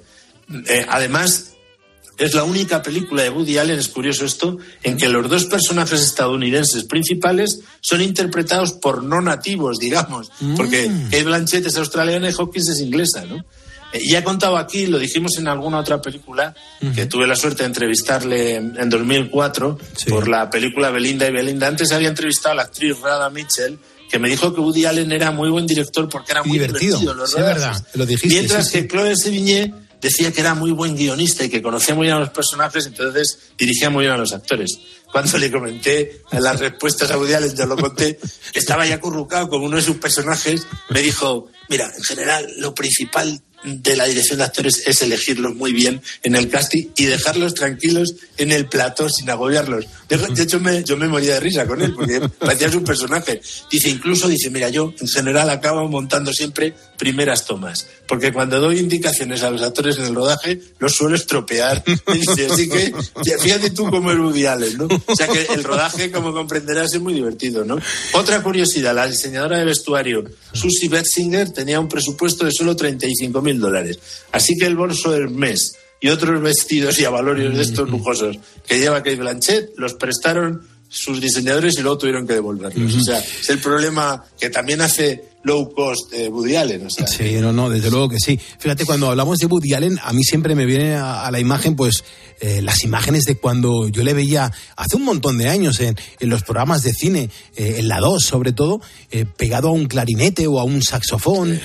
Además, es la única película de Woody Allen, es curioso esto, en que los dos personajes estadounidenses principales son interpretados por no nativos, digamos, porque Cate Blanchett es australiana y Hopkins es inglesa, ¿no? Ya he contado aquí, lo dijimos en alguna otra película, que tuve la suerte de entrevistarle en 2004 por la película Belinda y Belinda. Antes había entrevistado a la actriz Radha Mitchell, que me dijo que Woody Allen era muy buen director porque era muy divertido en los rodajes. Es verdad, lo dijiste. Mientras que Chloe Sevigné decía que era muy buen guionista y que conocía muy bien a los personajes, entonces dirigía muy bien a los actores. Cuando le comenté las respuestas a Woody Allen, yo lo conté, que estaba ya acurrucado con uno de sus personajes, me dijo, mira, en general lo principal de la dirección de actores es elegirlos muy bien en el casting y dejarlos tranquilos en el plató sin agobiarlos. De hecho, yo me moría de risa con él porque parecía su personaje. Dice, mira, yo en general acabo montando siempre primeras tomas, porque cuando doy indicaciones a los actores en el rodaje los suelo estropear. Me dice, así que fíjate tú cómo es Woody Allen, ¿no? O sea que el rodaje, como comprenderás, es muy divertido, ¿no? Otra curiosidad, la diseñadora de vestuario Susie Betzinger tenía un presupuesto de solo $35,000. Así que el bolso del mes y otros vestidos y avalorios de estos lujosos que lleva Cate Blanchett los prestaron sus diseñadores y luego tuvieron que devolverlos. O sea, es el problema que también hace low cost Woody Allen. O sea. Sí, no, desde luego que sí. Fíjate, cuando hablamos de Woody Allen, a mí siempre me viene a la imagen, pues, las imágenes de cuando yo le veía hace un montón de años en los programas de cine, en la 2 sobre todo, pegado a un clarinete o a un saxofón.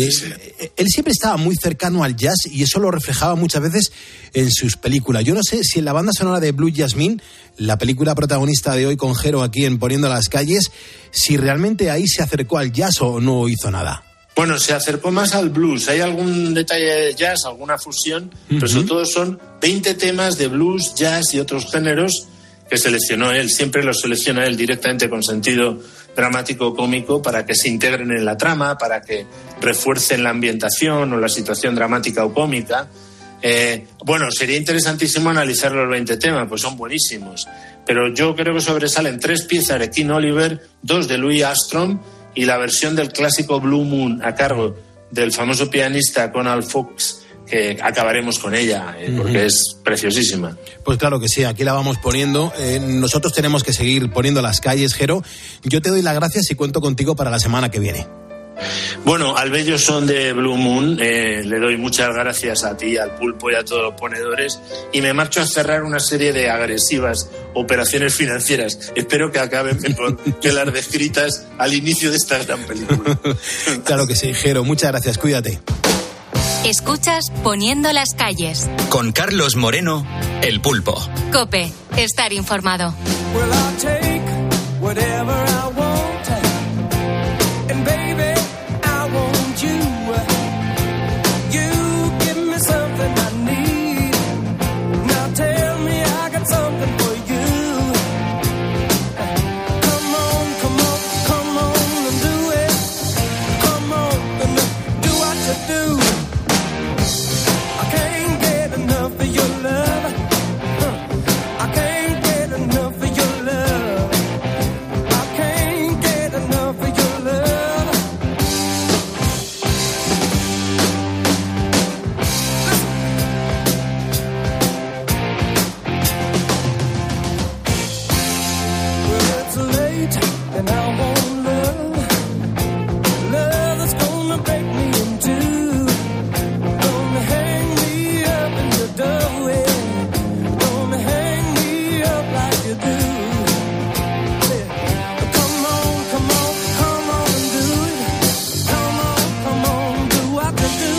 Él siempre estaba muy cercano al jazz y eso lo reflejaba muchas veces en sus películas. Yo no sé si en la banda sonora de Blue Jasmine, la película protagonista de hoy con Jero aquí en Poniendo las Calles, si realmente ahí se acercó al jazz o no hizo nada. Bueno, se acercó más al blues. Hay algún detalle de jazz, alguna fusión, pero sobre todo son 20 temas de blues, jazz y otros géneros que seleccionó él. Siempre los selecciona él directamente con sentido dramático o cómico para que se integren en la trama, para que refuercen la ambientación o la situación dramática o cómica. Bueno, sería interesantísimo analizar los 20 temas, pues son buenísimos. Pero yo creo que sobresalen 3 piezas de King Oliver, 2 de Louis Armstrong y la versión del clásico Blue Moon a cargo del famoso pianista Conal Fox, que acabaremos con ella, porque es preciosísima. Pues claro que sí, aquí la vamos poniendo. Nosotros tenemos que seguir poniendo las calles, Jero. Yo te doy las gracias y cuento contigo para la semana que viene. Bueno, al bello son de Blue Moon, le doy muchas gracias a ti, al Pulpo y a todos los ponedores, y me marcho a cerrar una serie de agresivas operaciones financieras. Espero que acaben mejor que las descritas al inicio de esta gran película. Claro que sí, Jero, muchas gracias, cuídate. Escuchas Poniendo las Calles. Con Carlos Moreno, El Pulpo. COPE, estar informado. Well, I'll take whatever I want, and baby, I want you. You give me something I need. Now tell me I got something for you. Come on, come on, come on and do it. Come on and do what you do. I can't get enough of your love. I can't get enough of your love. I can't get enough of your love. Well, it's late and I want love. Love that's gonna break me in two. Gonna hang me up in the doorway. Gonna hang me up like you do. Come on, come on, come on and do it. Come on, do what you do.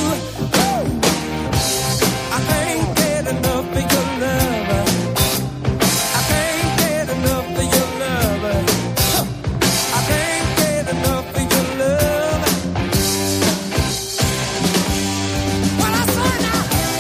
I can't get enough of your love. I can't get enough of your love. I can't get enough of your love. Well, I saw now.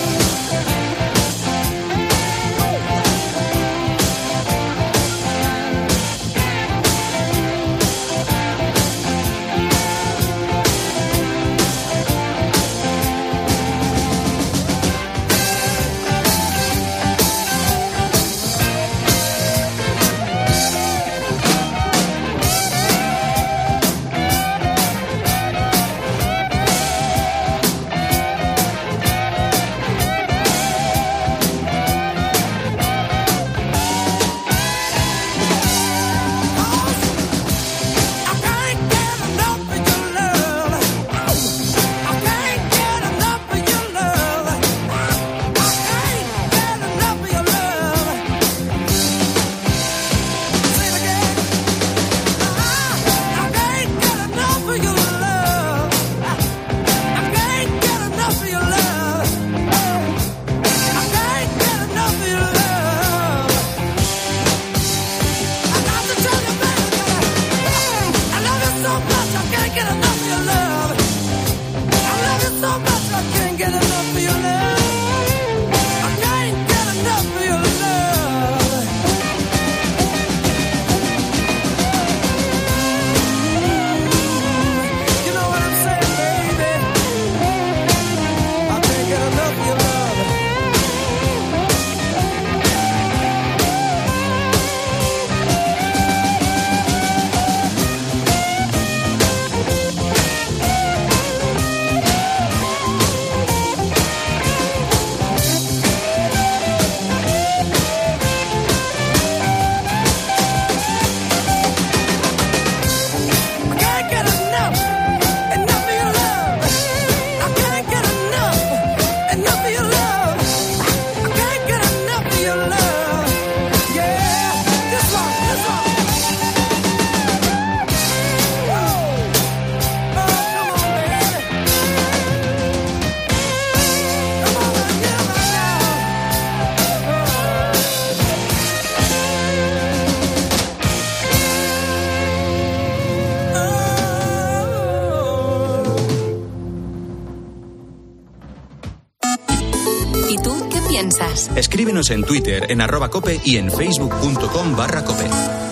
Escríbenos en Twitter, en @cope y en facebook.com/cope.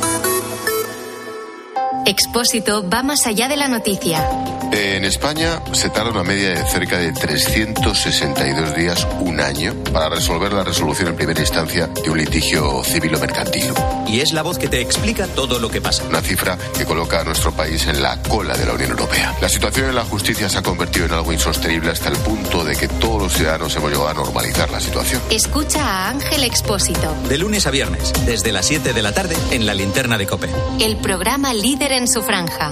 Expósito va más allá de la noticia. En España se tarda una media de cerca de 362 días, un año, para resolver la resolución en primera instancia de un litigio civil o mercantil. Y es la voz que te explica todo lo que pasa. Una cifra que coloca a nuestro país en la cola de la Unión Europea. La situación en la justicia se ha convertido en algo insostenible hasta el punto de que todos los ciudadanos hemos llegado a normalizar la situación. Escucha a Ángel Expósito. De lunes a viernes, desde las 7 de la tarde, en la linterna de COPE. El programa líder en su franja.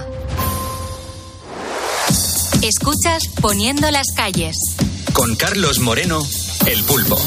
Escuchas Poniendo las calles. Con Carlos Moreno, El Pulpo.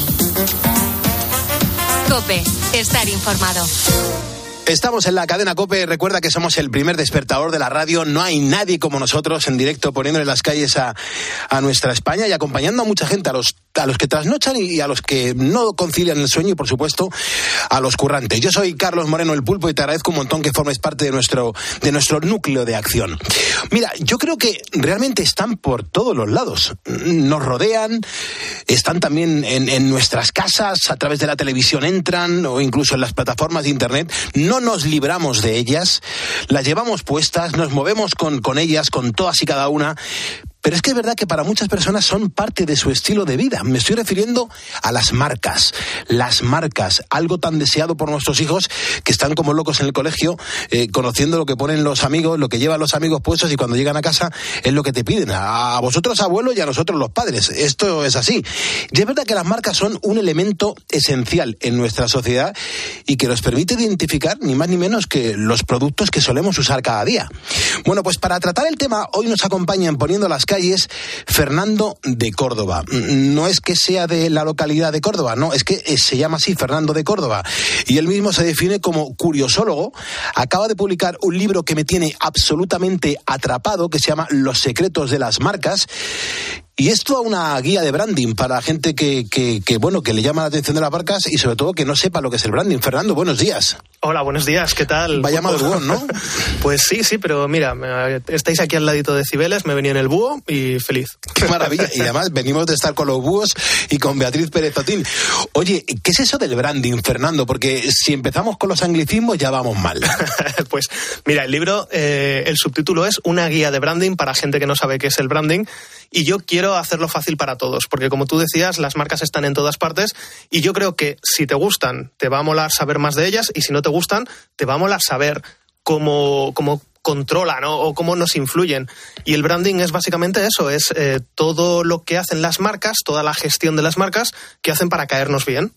COPE, estar informado. Estamos en la cadena COPE. Recuerda que somos el primer despertador de la radio. No hay nadie como nosotros en directo poniéndole las calles a nuestra España y acompañando a mucha gente, a los trasnochan y a los que no concilian el sueño y, por supuesto, a los currantes. Yo soy Carlos Moreno, el Pulpo, y te agradezco un montón que formes parte de nuestro núcleo de acción. Mira, yo creo que realmente están por todos los lados. Nos rodean, están también en nuestras casas, a través de la televisión entran, o incluso en las plataformas de internet. No nos libramos de ellas, las llevamos puestas, nos movemos con ellas, con todas y cada una. Pero es que es verdad que para muchas personas son parte de su estilo de vida. Me estoy refiriendo a las marcas. Las marcas, algo tan deseado por nuestros hijos que están como locos en el colegio, conociendo lo que ponen los amigos, lo que llevan los amigos puestos, y cuando llegan a casa es lo que te piden. A vosotros, abuelos, y a nosotros, los padres. Esto es así. Y es verdad que las marcas son un elemento esencial en nuestra sociedad y que nos permite identificar ni más ni menos que los productos que solemos usar cada día. Bueno, pues para tratar el tema, hoy nos acompañan Poniendo las calles Fernando de Córdoba. No es que sea de la localidad de Córdoba, no, es que se llama así, Fernando de Córdoba, y él mismo se define como curiosólogo. Acaba de publicar un libro que me tiene absolutamente atrapado, que se llama Los secretos de las marcas. Y es toda una guía de branding para la gente que le llama la atención de las marcas y sobre todo que no sepa lo que es el branding. Fernando, buenos días. Hola, buenos días, ¿qué tal? Vaya madrugón, ¿no? Pues sí, pero mira, estáis aquí al ladito de Cibeles, me venía en el búho y feliz. Qué maravilla, y además venimos de estar con los búhos y con Beatriz Pérez Otín. Oye, ¿qué es eso del branding, Fernando? Porque si empezamos con los anglicismos ya vamos mal. Pues mira, el libro, el subtítulo es Una guía de branding para gente que no sabe qué es el branding. Y yo quiero hacerlo fácil para todos, porque como tú decías, las marcas están en todas partes y yo creo que si te gustan, te va a molar saber más de ellas, y si no te gustan, te va a molar saber cómo controlan, ¿no? O cómo nos influyen. Y el branding es básicamente eso, es todo lo que hacen las marcas, toda la gestión de las marcas que hacen para caernos bien.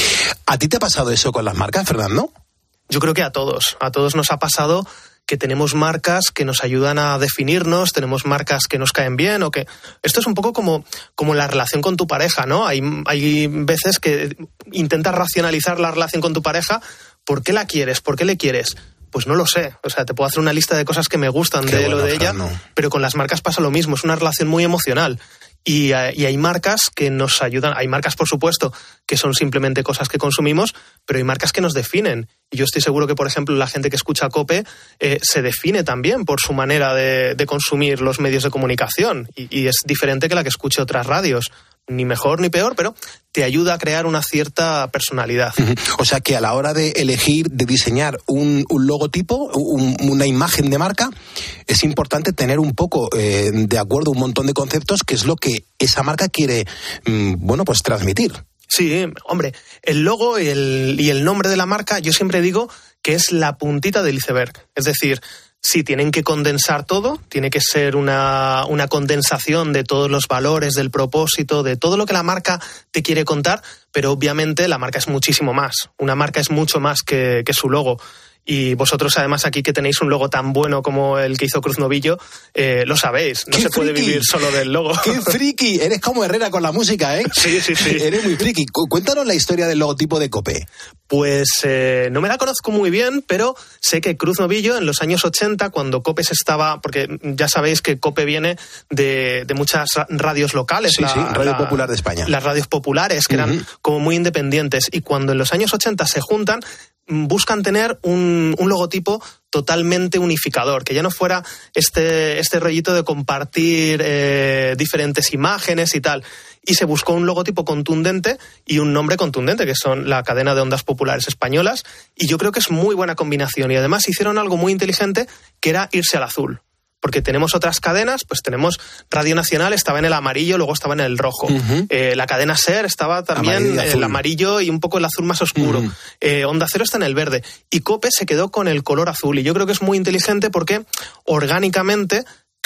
¿A ti te ha pasado eso con las marcas, Fernando? Yo creo que a todos nos ha pasado que tenemos marcas que nos ayudan a definirnos, tenemos marcas que nos caen bien, o que esto es un poco como la relación con tu pareja, ¿no? Hay veces que intentas racionalizar la relación con tu pareja. ¿Por qué la quieres? ¿Por qué le quieres? Pues no lo sé. O sea, te puedo hacer una lista de cosas que me gustan de él o de ella, pero con las marcas pasa lo mismo. Es una relación muy emocional. Y hay marcas que nos ayudan. Hay marcas, por supuesto, que son simplemente cosas que consumimos, pero hay marcas que nos definen. Y yo estoy seguro que, por ejemplo, la gente que escucha COPE se define también por su manera de consumir los medios de comunicación. Y es diferente que la que escuche otras radios. Ni mejor ni peor, pero te ayuda a crear una cierta personalidad. O sea que a la hora de elegir, de diseñar un logotipo, una imagen de marca, es importante tener un poco de acuerdo un montón de conceptos, que es lo que esa marca quiere, pues transmitir. Sí, hombre, el logo y el nombre de la marca, yo siempre digo que es la puntita del iceberg. Es decir, sí, tienen que condensar todo, tiene que ser una condensación de todos los valores, del propósito, de todo lo que la marca te quiere contar, pero obviamente la marca es muchísimo más. Una marca es mucho más que su logo. Y vosotros, además, aquí que tenéis un logo tan bueno como el que hizo Cruz Novillo, lo sabéis. No se puede vivir solo del logo. ¡Qué friki! Eres como Herrera con la música, ¿eh? Sí. Eres muy friki. Cuéntanos la historia del logotipo de COPE. Pues no me la conozco muy bien, pero sé que Cruz Novillo en los años 80, cuando COPE se estaba... Porque ya sabéis que COPE viene de muchas radios locales. Sí, Radio Popular de España. Las radios populares, que eran como muy independientes. Y cuando en los años 80 se juntan, buscan tener un logotipo totalmente unificador, que ya no fuera este rollito de compartir diferentes imágenes y tal. Y se buscó un logotipo contundente y un nombre contundente, que son la cadena de ondas populares españolas, y yo creo que es muy buena combinación. Y además hicieron algo muy inteligente, que era irse al azul. Porque tenemos otras cadenas, pues tenemos Radio Nacional, estaba en el amarillo, luego estaba en el rojo. La cadena SER estaba también en el amarillo y un poco el azul más oscuro. Onda Cero está en el verde. Y COPE se quedó con el color azul. Y yo creo que es muy inteligente porque orgánicamente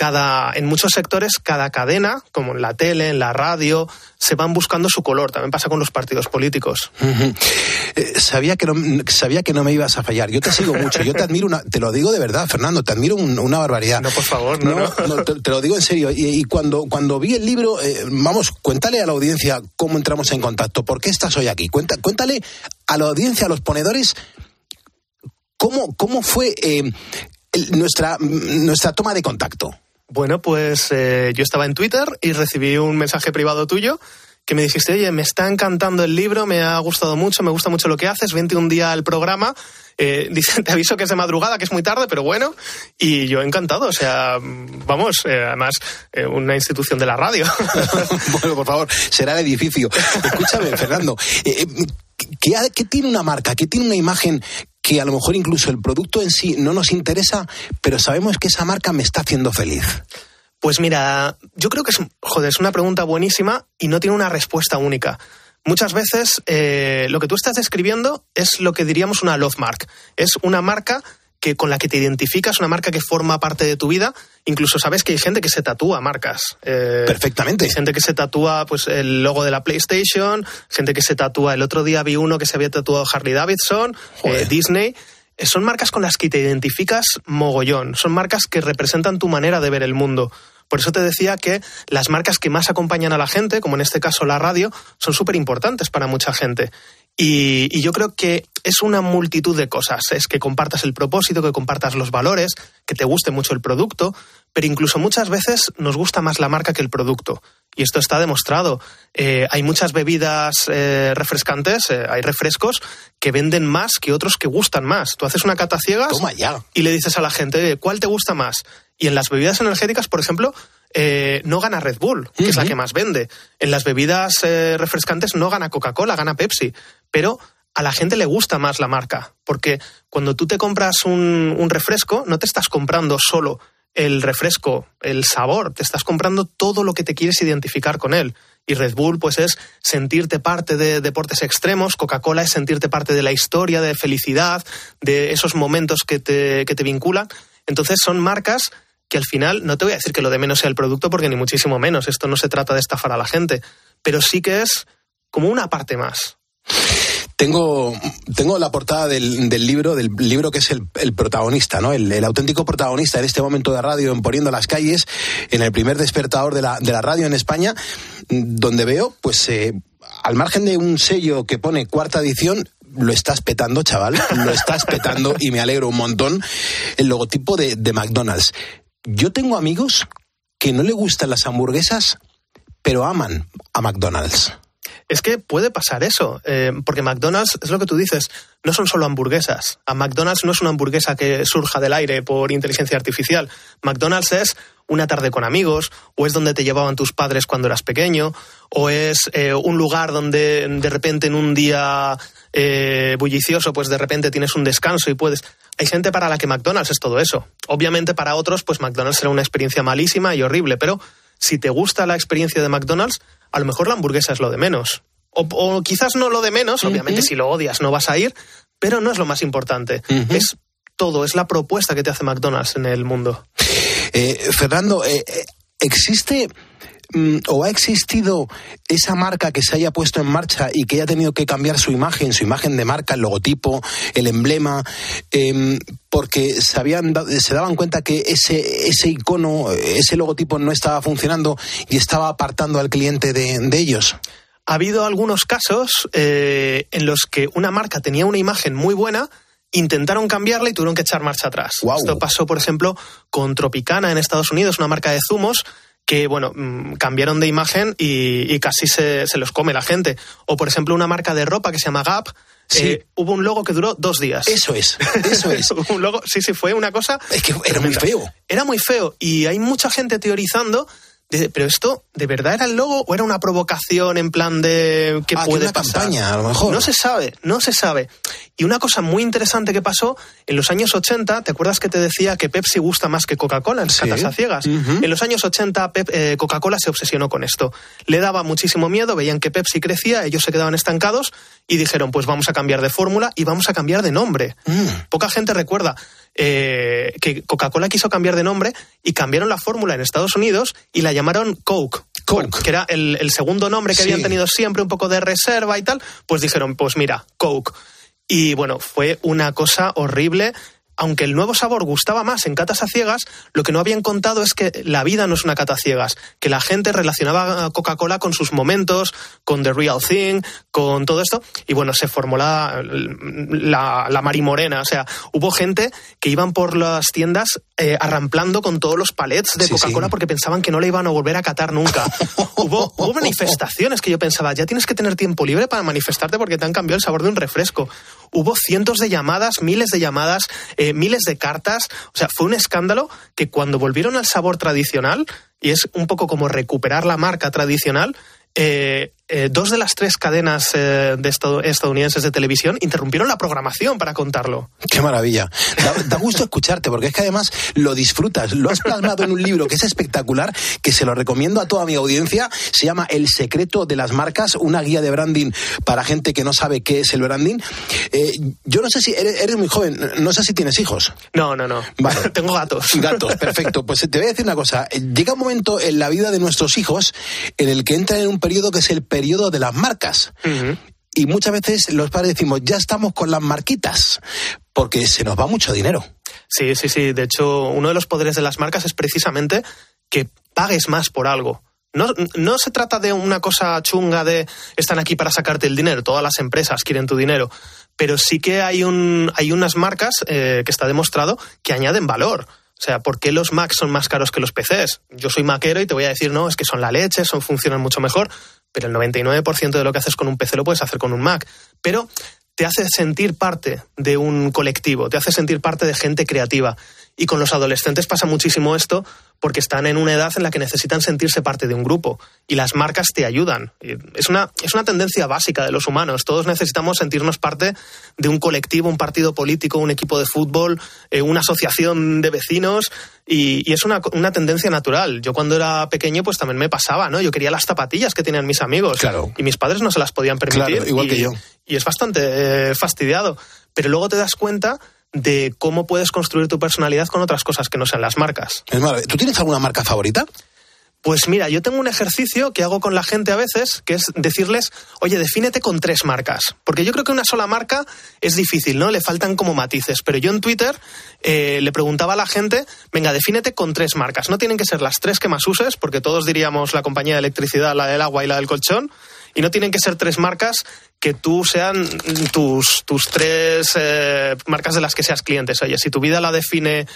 en muchos sectores, cada cadena, como en la tele, en la radio, se van buscando su color. También pasa con los partidos políticos. Sabía que no me ibas a fallar. Yo te sigo mucho. Yo te admiro, te lo digo de verdad, Fernando, te admiro una barbaridad. No, por favor, no. Te lo digo en serio. Y cuando vi el libro, cuéntale a la audiencia cómo entramos en contacto. ¿Por qué estás hoy aquí? Cuéntale a la audiencia, a los ponedores, cómo fue nuestra toma de contacto. Bueno, pues yo estaba en Twitter y recibí un mensaje privado tuyo que me dijiste, oye, me está encantando el libro, me ha gustado mucho, me gusta mucho lo que haces, vente un día al programa. Dice, te aviso que es de madrugada, que es muy tarde, pero bueno. Y yo encantado, o sea, vamos, además, una institución de la radio. Bueno, por favor, será el edificio. Escúchame, Fernando, ¿qué tiene una marca? ¿Qué tiene una imagen que a lo mejor incluso el producto en sí no nos interesa, pero sabemos que esa marca me está haciendo feliz? Pues mira, yo creo que es una pregunta buenísima y no tiene una respuesta única. Muchas veces lo que tú estás describiendo es lo que diríamos una love mark. Es una marca con la que te identificas, una marca que forma parte de tu vida. Incluso sabes que hay gente que se tatúa marcas. Perfectamente. Hay gente que se tatúa pues el logo de la PlayStation, gente que se tatúa, el otro día vi uno que se había tatuado Harley Davidson, Disney. Son marcas con las que te identificas mogollón. Son marcas que representan tu manera de ver el mundo. Por eso te decía que las marcas que más acompañan a la gente, como en este caso la radio, son súper importantes para mucha gente. Y yo creo que es una multitud de cosas. Es que compartas el propósito, que compartas los valores, que te guste mucho el producto, pero incluso muchas veces nos gusta más la marca que el producto. Y esto está demostrado. Hay muchas bebidas refrescantes, hay refrescos que venden más que otros que gustan más. Tú haces una cata ciegas. Toma ya. Y le dices a la gente, ¿cuál te gusta más? Y en las bebidas energéticas, por ejemplo, no gana Red Bull, que es la que más vende. En las bebidas refrescantes no gana Coca-Cola, gana Pepsi. Pero a la gente le gusta más la marca, porque cuando tú te compras un refresco, no te estás comprando solo el refresco, el sabor, te estás comprando todo lo que te quieres identificar con él. Y Red Bull pues es sentirte parte de deportes extremos, Coca-Cola es sentirte parte de la historia, de felicidad, de esos momentos que te vinculan. Entonces son marcas que al final, no te voy a decir que lo de menos sea el producto, porque ni muchísimo menos, esto no se trata de estafar a la gente, pero sí que es como una parte más. Tengo la portada del libro que es el protagonista, ¿no? El auténtico protagonista en este momento de radio en Poniendo las Calles, en el primer despertador de la radio en España, donde veo, pues, al margen de un sello que pone 4ª edición, lo estás petando, chaval, lo estás petando y me alegro un montón, el logotipo de McDonald's. Yo tengo amigos que no le gustan las hamburguesas, pero aman a McDonald's. Es que puede pasar eso, porque McDonald's, es lo que tú dices, no son solo hamburguesas. A McDonald's no es una hamburguesa que surja del aire por inteligencia artificial. McDonald's es una tarde con amigos, o es donde te llevaban tus padres cuando eras pequeño, o es un lugar donde de repente en un día bullicioso, pues de repente tienes un descanso y puedes... Hay gente para la que McDonald's es todo eso. Obviamente para otros, pues McDonald's será una experiencia malísima y horrible, pero si te gusta la experiencia de McDonald's, a lo mejor la hamburguesa es lo de menos. O quizás no lo de menos, obviamente si lo odias no vas a ir, pero no es lo más importante. Es todo, es la propuesta que te hace McDonald's en el mundo. Fernando, ¿existe o ha existido esa marca que se haya puesto en marcha y que haya tenido que cambiar su imagen de marca, el logotipo, el emblema, porque se daban cuenta que ese icono, ese logotipo no estaba funcionando y estaba apartando al cliente de ellos? Ha habido algunos casos en los que una marca tenía una imagen muy buena, intentaron cambiarla y tuvieron que echar marcha atrás. Wow. Esto pasó, por ejemplo, con Tropicana en Estados Unidos, una marca de zumos, que, bueno, cambiaron de imagen y casi se los come la gente. O, por ejemplo, una marca de ropa que se llama Gap. Sí. Hubo un logo que duró 2 días. Eso es. Un logo, sí, fue una cosa... Es que era muy feo. Era muy feo. Y hay mucha gente teorizando... ¿Pero esto de verdad era el logo o era una provocación en plan de qué puede una pasar? Campaña, a lo mejor. No se sabe. Y una cosa muy interesante que pasó en los años 80, ¿te acuerdas que te decía que Pepsi gusta más que Coca-Cola en catas a ciegas? En los años 80 Coca-Cola se obsesionó con esto. Le daba muchísimo miedo, veían que Pepsi crecía, ellos se quedaban estancados y dijeron, pues vamos a cambiar de fórmula y vamos a cambiar de nombre. Poca gente recuerda que Coca-Cola quiso cambiar de nombre y cambiaron la fórmula en Estados Unidos y la llamaron Coke, que era el segundo nombre que habían tenido siempre, un poco de reserva y tal, pues dijeron, pues mira, Coke. Y bueno, fue una cosa horrible. aunque el nuevo sabor gustaba más en catas a ciegas, lo que no habían contado es que la vida no es una cata a ciegas, que la gente relacionaba a Coca-Cola con sus momentos, con The Real Thing, con todo esto, y bueno, se formó la marimorena, o sea, hubo gente que iban por las tiendas arramplando con todos los palets de Coca-Cola porque pensaban que no le iban a volver a catar nunca. Hubo manifestaciones que yo pensaba, ya tienes que tener tiempo libre para manifestarte porque te han cambiado el sabor de un refresco. Hubo cientos de llamadas, miles de llamadas, miles de cartas. O sea, fue un escándalo que cuando volvieron al sabor tradicional, y es un poco como recuperar la marca tradicional, 2 de las 3 cadenas estadounidenses de televisión interrumpieron la programación para contarlo. ¡Qué maravilla! Da gusto escucharte, porque es que además lo disfrutas. Lo has plasmado en un libro que es espectacular, que se lo recomiendo a toda mi audiencia. Se llama El secreto de las marcas, una guía de branding para gente que no sabe qué es el branding. Yo no sé si eres muy joven, no sé si tienes hijos. No. Vale. Tengo gatos. Gatos, perfecto. Pues te voy a decir una cosa. Llega un momento en la vida de nuestros hijos en el que entran en un periodo que es el periodo de las marcas. Uh-huh. Y muchas veces los padres decimos, ya estamos con las marquitas, porque se nos va mucho dinero. Sí. De hecho, uno de los poderes de las marcas es precisamente que pagues más por algo. No se trata de una cosa chunga de están aquí para sacarte el dinero, todas las empresas quieren tu dinero, pero sí que hay unas marcas que está demostrado que añaden valor. O sea, ¿por qué los Macs son más caros que los PCs? Yo soy maquero y te voy a decir, no, es que son la leche, funcionan mucho mejor, pero el 99% de lo que haces con un PC lo puedes hacer con un Mac. Pero te hace sentir parte de un colectivo, te hace sentir parte de gente creativa. Y con los adolescentes pasa muchísimo esto porque están en una edad en la que necesitan sentirse parte de un grupo y las marcas te ayudan. Es una tendencia básica de los humanos. Todos necesitamos sentirnos parte de un colectivo, un partido político, un equipo de fútbol, una asociación de vecinos y es una tendencia natural. Yo cuando era pequeño pues también me pasaba, ¿no? Yo quería las zapatillas que tenían mis amigos. Claro. Y mis padres no se las podían permitir. Claro, igual que yo. Y es bastante fastidiado. Pero luego te das cuenta de cómo puedes construir tu personalidad con otras cosas que no sean las marcas. ¿Tú tienes alguna marca favorita? Pues mira, yo tengo un ejercicio que hago con la gente a veces, que es decirles, oye, defínete con 3 marcas. Porque yo creo que una sola marca es difícil, ¿no? Le faltan como matices. Pero yo en Twitter le preguntaba a la gente, venga, defínete con 3 marcas. No tienen que ser las 3 que más uses, porque todos diríamos la compañía de electricidad, la del agua y la del colchón. Y no tienen que ser 3 marcas que tú sean tus 3 marcas de las que seas clientes. Oye, si tu vida la define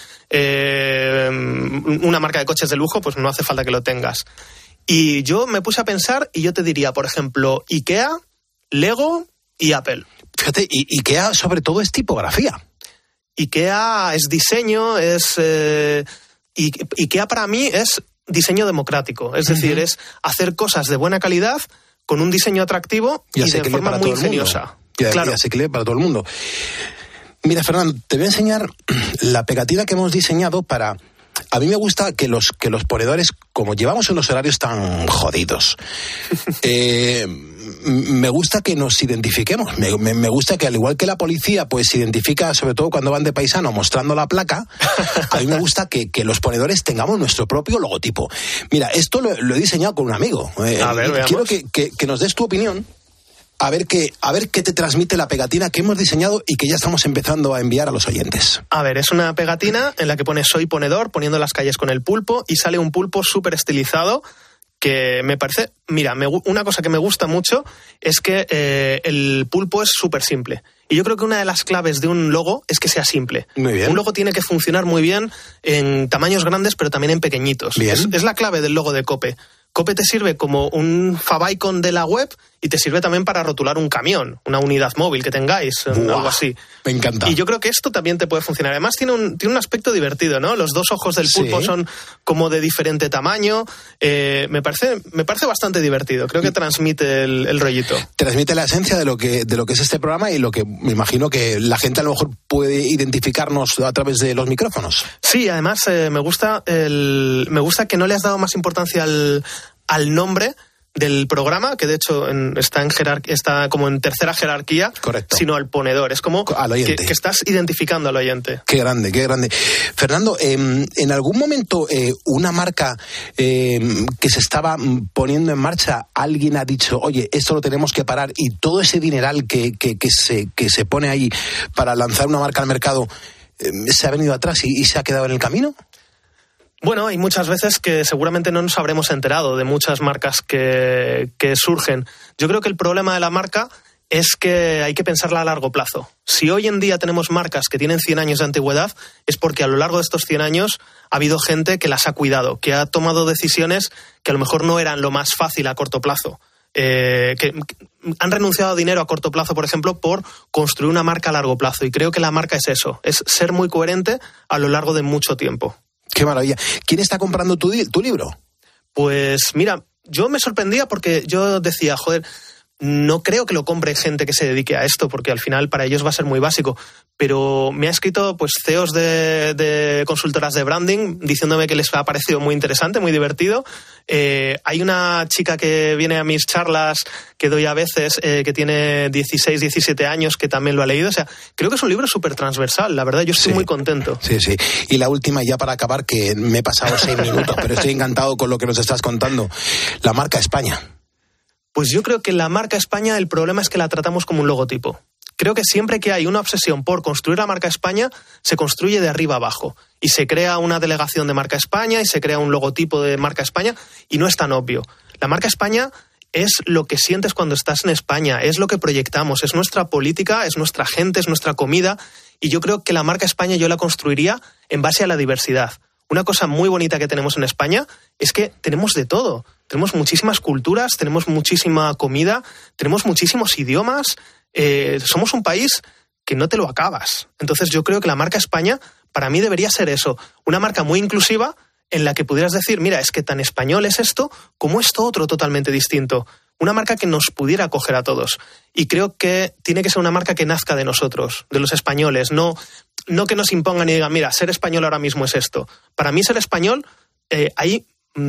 una marca de coches de lujo, pues no hace falta que lo tengas. Y yo me puse a pensar y yo te diría, por ejemplo, IKEA, Lego y Apple. Fíjate, IKEA sobre todo es tipografía. IKEA es diseño, IKEA para mí es diseño democrático. Es decir, es hacer cosas de buena calidad con un diseño atractivo y de forma muy ingeniosa. Claro. Y asequible para todo el mundo. Mira, Fernando, te voy a enseñar la pegatina que hemos diseñado para... A mí me gusta que los ponedores, como llevamos unos horarios tan jodidos, me gusta que nos identifiquemos. Me gusta que, al igual que la policía pues se identifica, sobre todo cuando van de paisano, mostrando la placa, a mí me gusta que los ponedores tengamos nuestro propio logotipo. Mira, esto lo he diseñado con un amigo. A ver, veamos. Quiero que nos des tu opinión. A ver qué te transmite la pegatina que hemos diseñado y que ya estamos empezando a enviar a los oyentes. A ver, es una pegatina en la que pone soy ponedor, poniendo las calles con el pulpo, y sale un pulpo súper estilizado que me parece... Mira, una cosa que me gusta mucho es que el pulpo es súper simple. Y yo creo que una de las claves de un logo es que sea simple. Muy bien. Un logo tiene que funcionar muy bien en tamaños grandes, pero también en pequeñitos. Es la clave del logo de COPE. COPE te sirve como un favicon de la web y te sirve también para rotular un camión, una unidad móvil que tengáis, algo así. Me encanta. Y yo creo que esto también te puede funcionar. Además tiene un aspecto divertido, ¿no? Los 2 ojos del pulpo son como de diferente tamaño. Me parece bastante divertido. Creo que transmite el rollito. Transmite la esencia de lo que es este programa y lo que me imagino que la gente a lo mejor puede identificarnos a través de los micrófonos. Sí, además me gusta que no le has dado más importancia al nombre del programa, que de hecho está como en tercera jerarquía. Correcto. Sino al ponedor. Es como al oyente. Que estás identificando al oyente. Qué grande, qué grande. Fernando, ¿en algún momento una marca que se estaba poniendo en marcha, alguien ha dicho, oye, esto lo tenemos que parar, y todo ese dineral que se pone ahí para lanzar una marca al mercado, se ha venido atrás y se ha quedado en el camino? Bueno, hay muchas veces que seguramente no nos habremos enterado de muchas marcas que surgen. Yo creo que el problema de la marca es que hay que pensarla a largo plazo. Si hoy en día tenemos marcas que tienen 100 años de antigüedad, es porque a lo largo de estos 100 años ha habido gente que las ha cuidado, que ha tomado decisiones que a lo mejor no eran lo más fácil a corto plazo. Que han renunciado a dinero a corto plazo, por ejemplo, por construir una marca a largo plazo. Y creo que la marca es eso, es ser muy coherente a lo largo de mucho tiempo. ¡Qué maravilla! ¿Quién está comprando tu libro? Pues mira, yo me sorprendía porque yo decía, joder, no creo que lo compre gente que se dedique a esto, porque al final para ellos va a ser muy básico. Pero me ha escrito pues CEOs de consultoras de branding diciéndome que les ha parecido muy interesante, muy divertido. Hay una chica que viene a mis charlas que doy a veces, que tiene 16, 17 años, que también lo ha leído. O sea, creo que es un libro súper transversal, la verdad, yo estoy muy contento. Sí. Y la última, ya para acabar, que me he pasado 6 minutos, pero estoy encantado con lo que nos estás contando. La marca España. Pues yo creo que la marca España, el problema es que la tratamos como un logotipo. Creo que siempre que hay una obsesión por construir la marca España, se construye de arriba abajo. Y se crea una delegación de marca España y se crea un logotipo de marca España y no es tan obvio. La marca España es lo que sientes cuando estás en España, es lo que proyectamos, es nuestra política, es nuestra gente, es nuestra comida. Y yo creo que la marca España yo la construiría en base a la diversidad. Una cosa muy bonita que tenemos en España es que tenemos de todo. Tenemos muchísimas culturas, tenemos muchísima comida, tenemos muchísimos idiomas. Somos un país que no te lo acabas. Entonces yo creo que la marca España para mí debería ser eso, una marca muy inclusiva en la que pudieras decir, mira, es que tan español es esto como esto otro totalmente distinto. Una marca que nos pudiera acoger a todos. Y creo que tiene que ser una marca que nazca de nosotros, de los españoles, no que nos impongan y digan, mira, ser español ahora mismo es esto. Para mí ser español, hay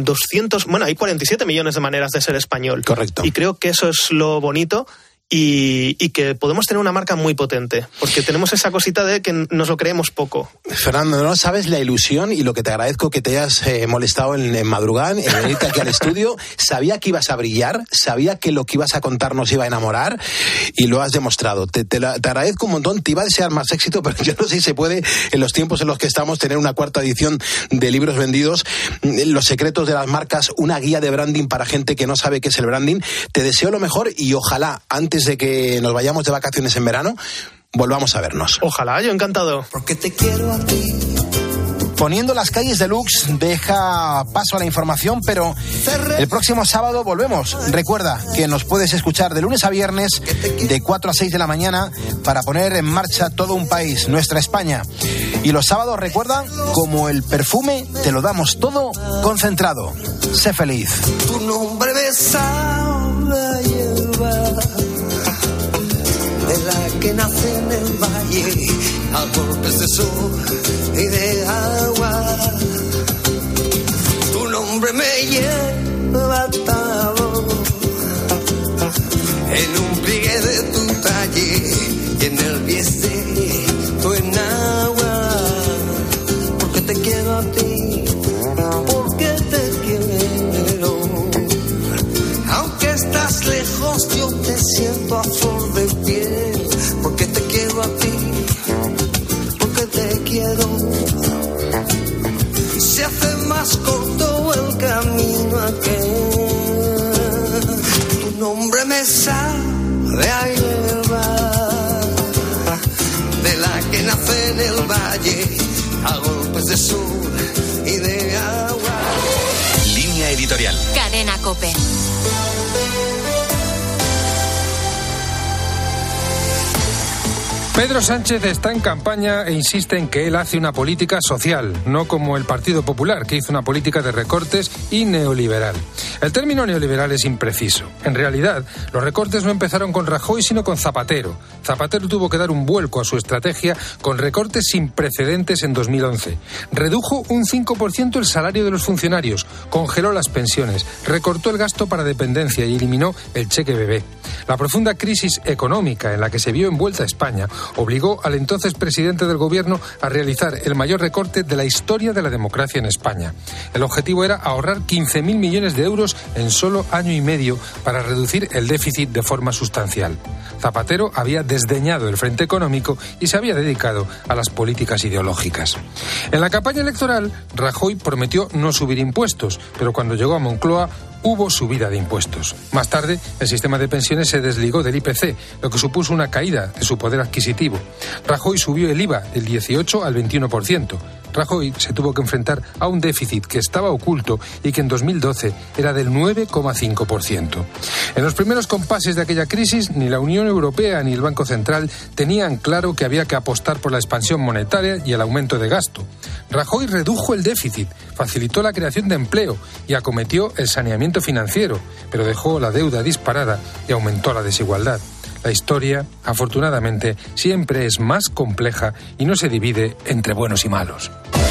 47 millones de maneras de ser español. Correcto. Y creo que eso es lo bonito y que podemos tener una marca muy potente, porque tenemos esa cosita de que nos lo creemos poco. Fernando, no sabes la ilusión y lo que te agradezco que te hayas molestado en madrugar, en venirte aquí al estudio. Sabía que ibas a brillar, sabía que lo que ibas a contar nos iba a enamorar y lo has demostrado. Te agradezco un montón, te iba a desear más éxito, pero yo no sé si se puede, en los tiempos en los que estamos, tener una 4ª edición de libros vendidos, los secretos de las marcas, una guía de branding para gente que no sabe qué es el branding. Te deseo lo mejor y ojalá, antes de que nos vayamos de vacaciones en verano, volvamos a vernos. Ojalá, yo encantado. Porque te quiero a ti. Poniendo las calles deluxe deja paso a la información, pero el próximo sábado volvemos. Recuerda que nos puedes escuchar de lunes a viernes de 4 a 6 de la mañana para poner en marcha todo un país, nuestra España. Y los sábados, recuerda, como el perfume, te lo damos todo concentrado. Sé feliz. Tu nombre me sabe a hierba, de la que nace en el valle, a golpes de sol y de agua. Tu nombre me lleva atado en un pliegue de tu talle y en el bies de tu enagua. Porque te quiero a ti, porque te quiero. Aunque estás lejos, yo te siento a flor de piel. Porque te quiero a ti, porque te quiero. Se hace más corto el camino aquel. Tu nombre me sabe a hierba, de la que nace en el valle, a golpes de sol y de agua. Línea editorial. Cadena COPE. Pedro Sánchez está en campaña e insiste en que él hace una política social, no como el Partido Popular, que hizo una política de recortes y neoliberal. El término neoliberal es impreciso. En realidad, los recortes no empezaron con Rajoy, sino con Zapatero. Zapatero tuvo que dar un vuelco a su estrategia con recortes sin precedentes en 2011. Redujo un 5% el salario de los funcionarios, congeló las pensiones, recortó el gasto para dependencia y eliminó el cheque bebé. La profunda crisis económica en la que se vio envuelta España obligó al entonces presidente del gobierno a realizar el mayor recorte de la historia de la democracia en España. El objetivo era ahorrar 15.000 millones de euros en solo año y medio para reducir el déficit de forma sustancial. Zapatero había desdeñado el frente económico y se había dedicado a las políticas ideológicas. En la campaña electoral, Rajoy prometió no subir impuestos, pero cuando llegó a Moncloa hubo subida de impuestos. Más tarde, el sistema de pensiones se desligó del IPC, lo que supuso una caída de su poder adquisitivo. Rajoy subió el IVA del 18 al 21%. Rajoy se tuvo que enfrentar a un déficit que estaba oculto y que en 2012 era del 9,5%. En los primeros compases de aquella crisis, ni la Unión Europea ni el Banco Central tenían claro que había que apostar por la expansión monetaria y el aumento de gasto. Rajoy redujo el déficit, facilitó la creación de empleo y acometió el saneamiento financiero, pero dejó la deuda disparada y aumentó la desigualdad. La historia, afortunadamente, siempre es más compleja y no se divide entre buenos y malos.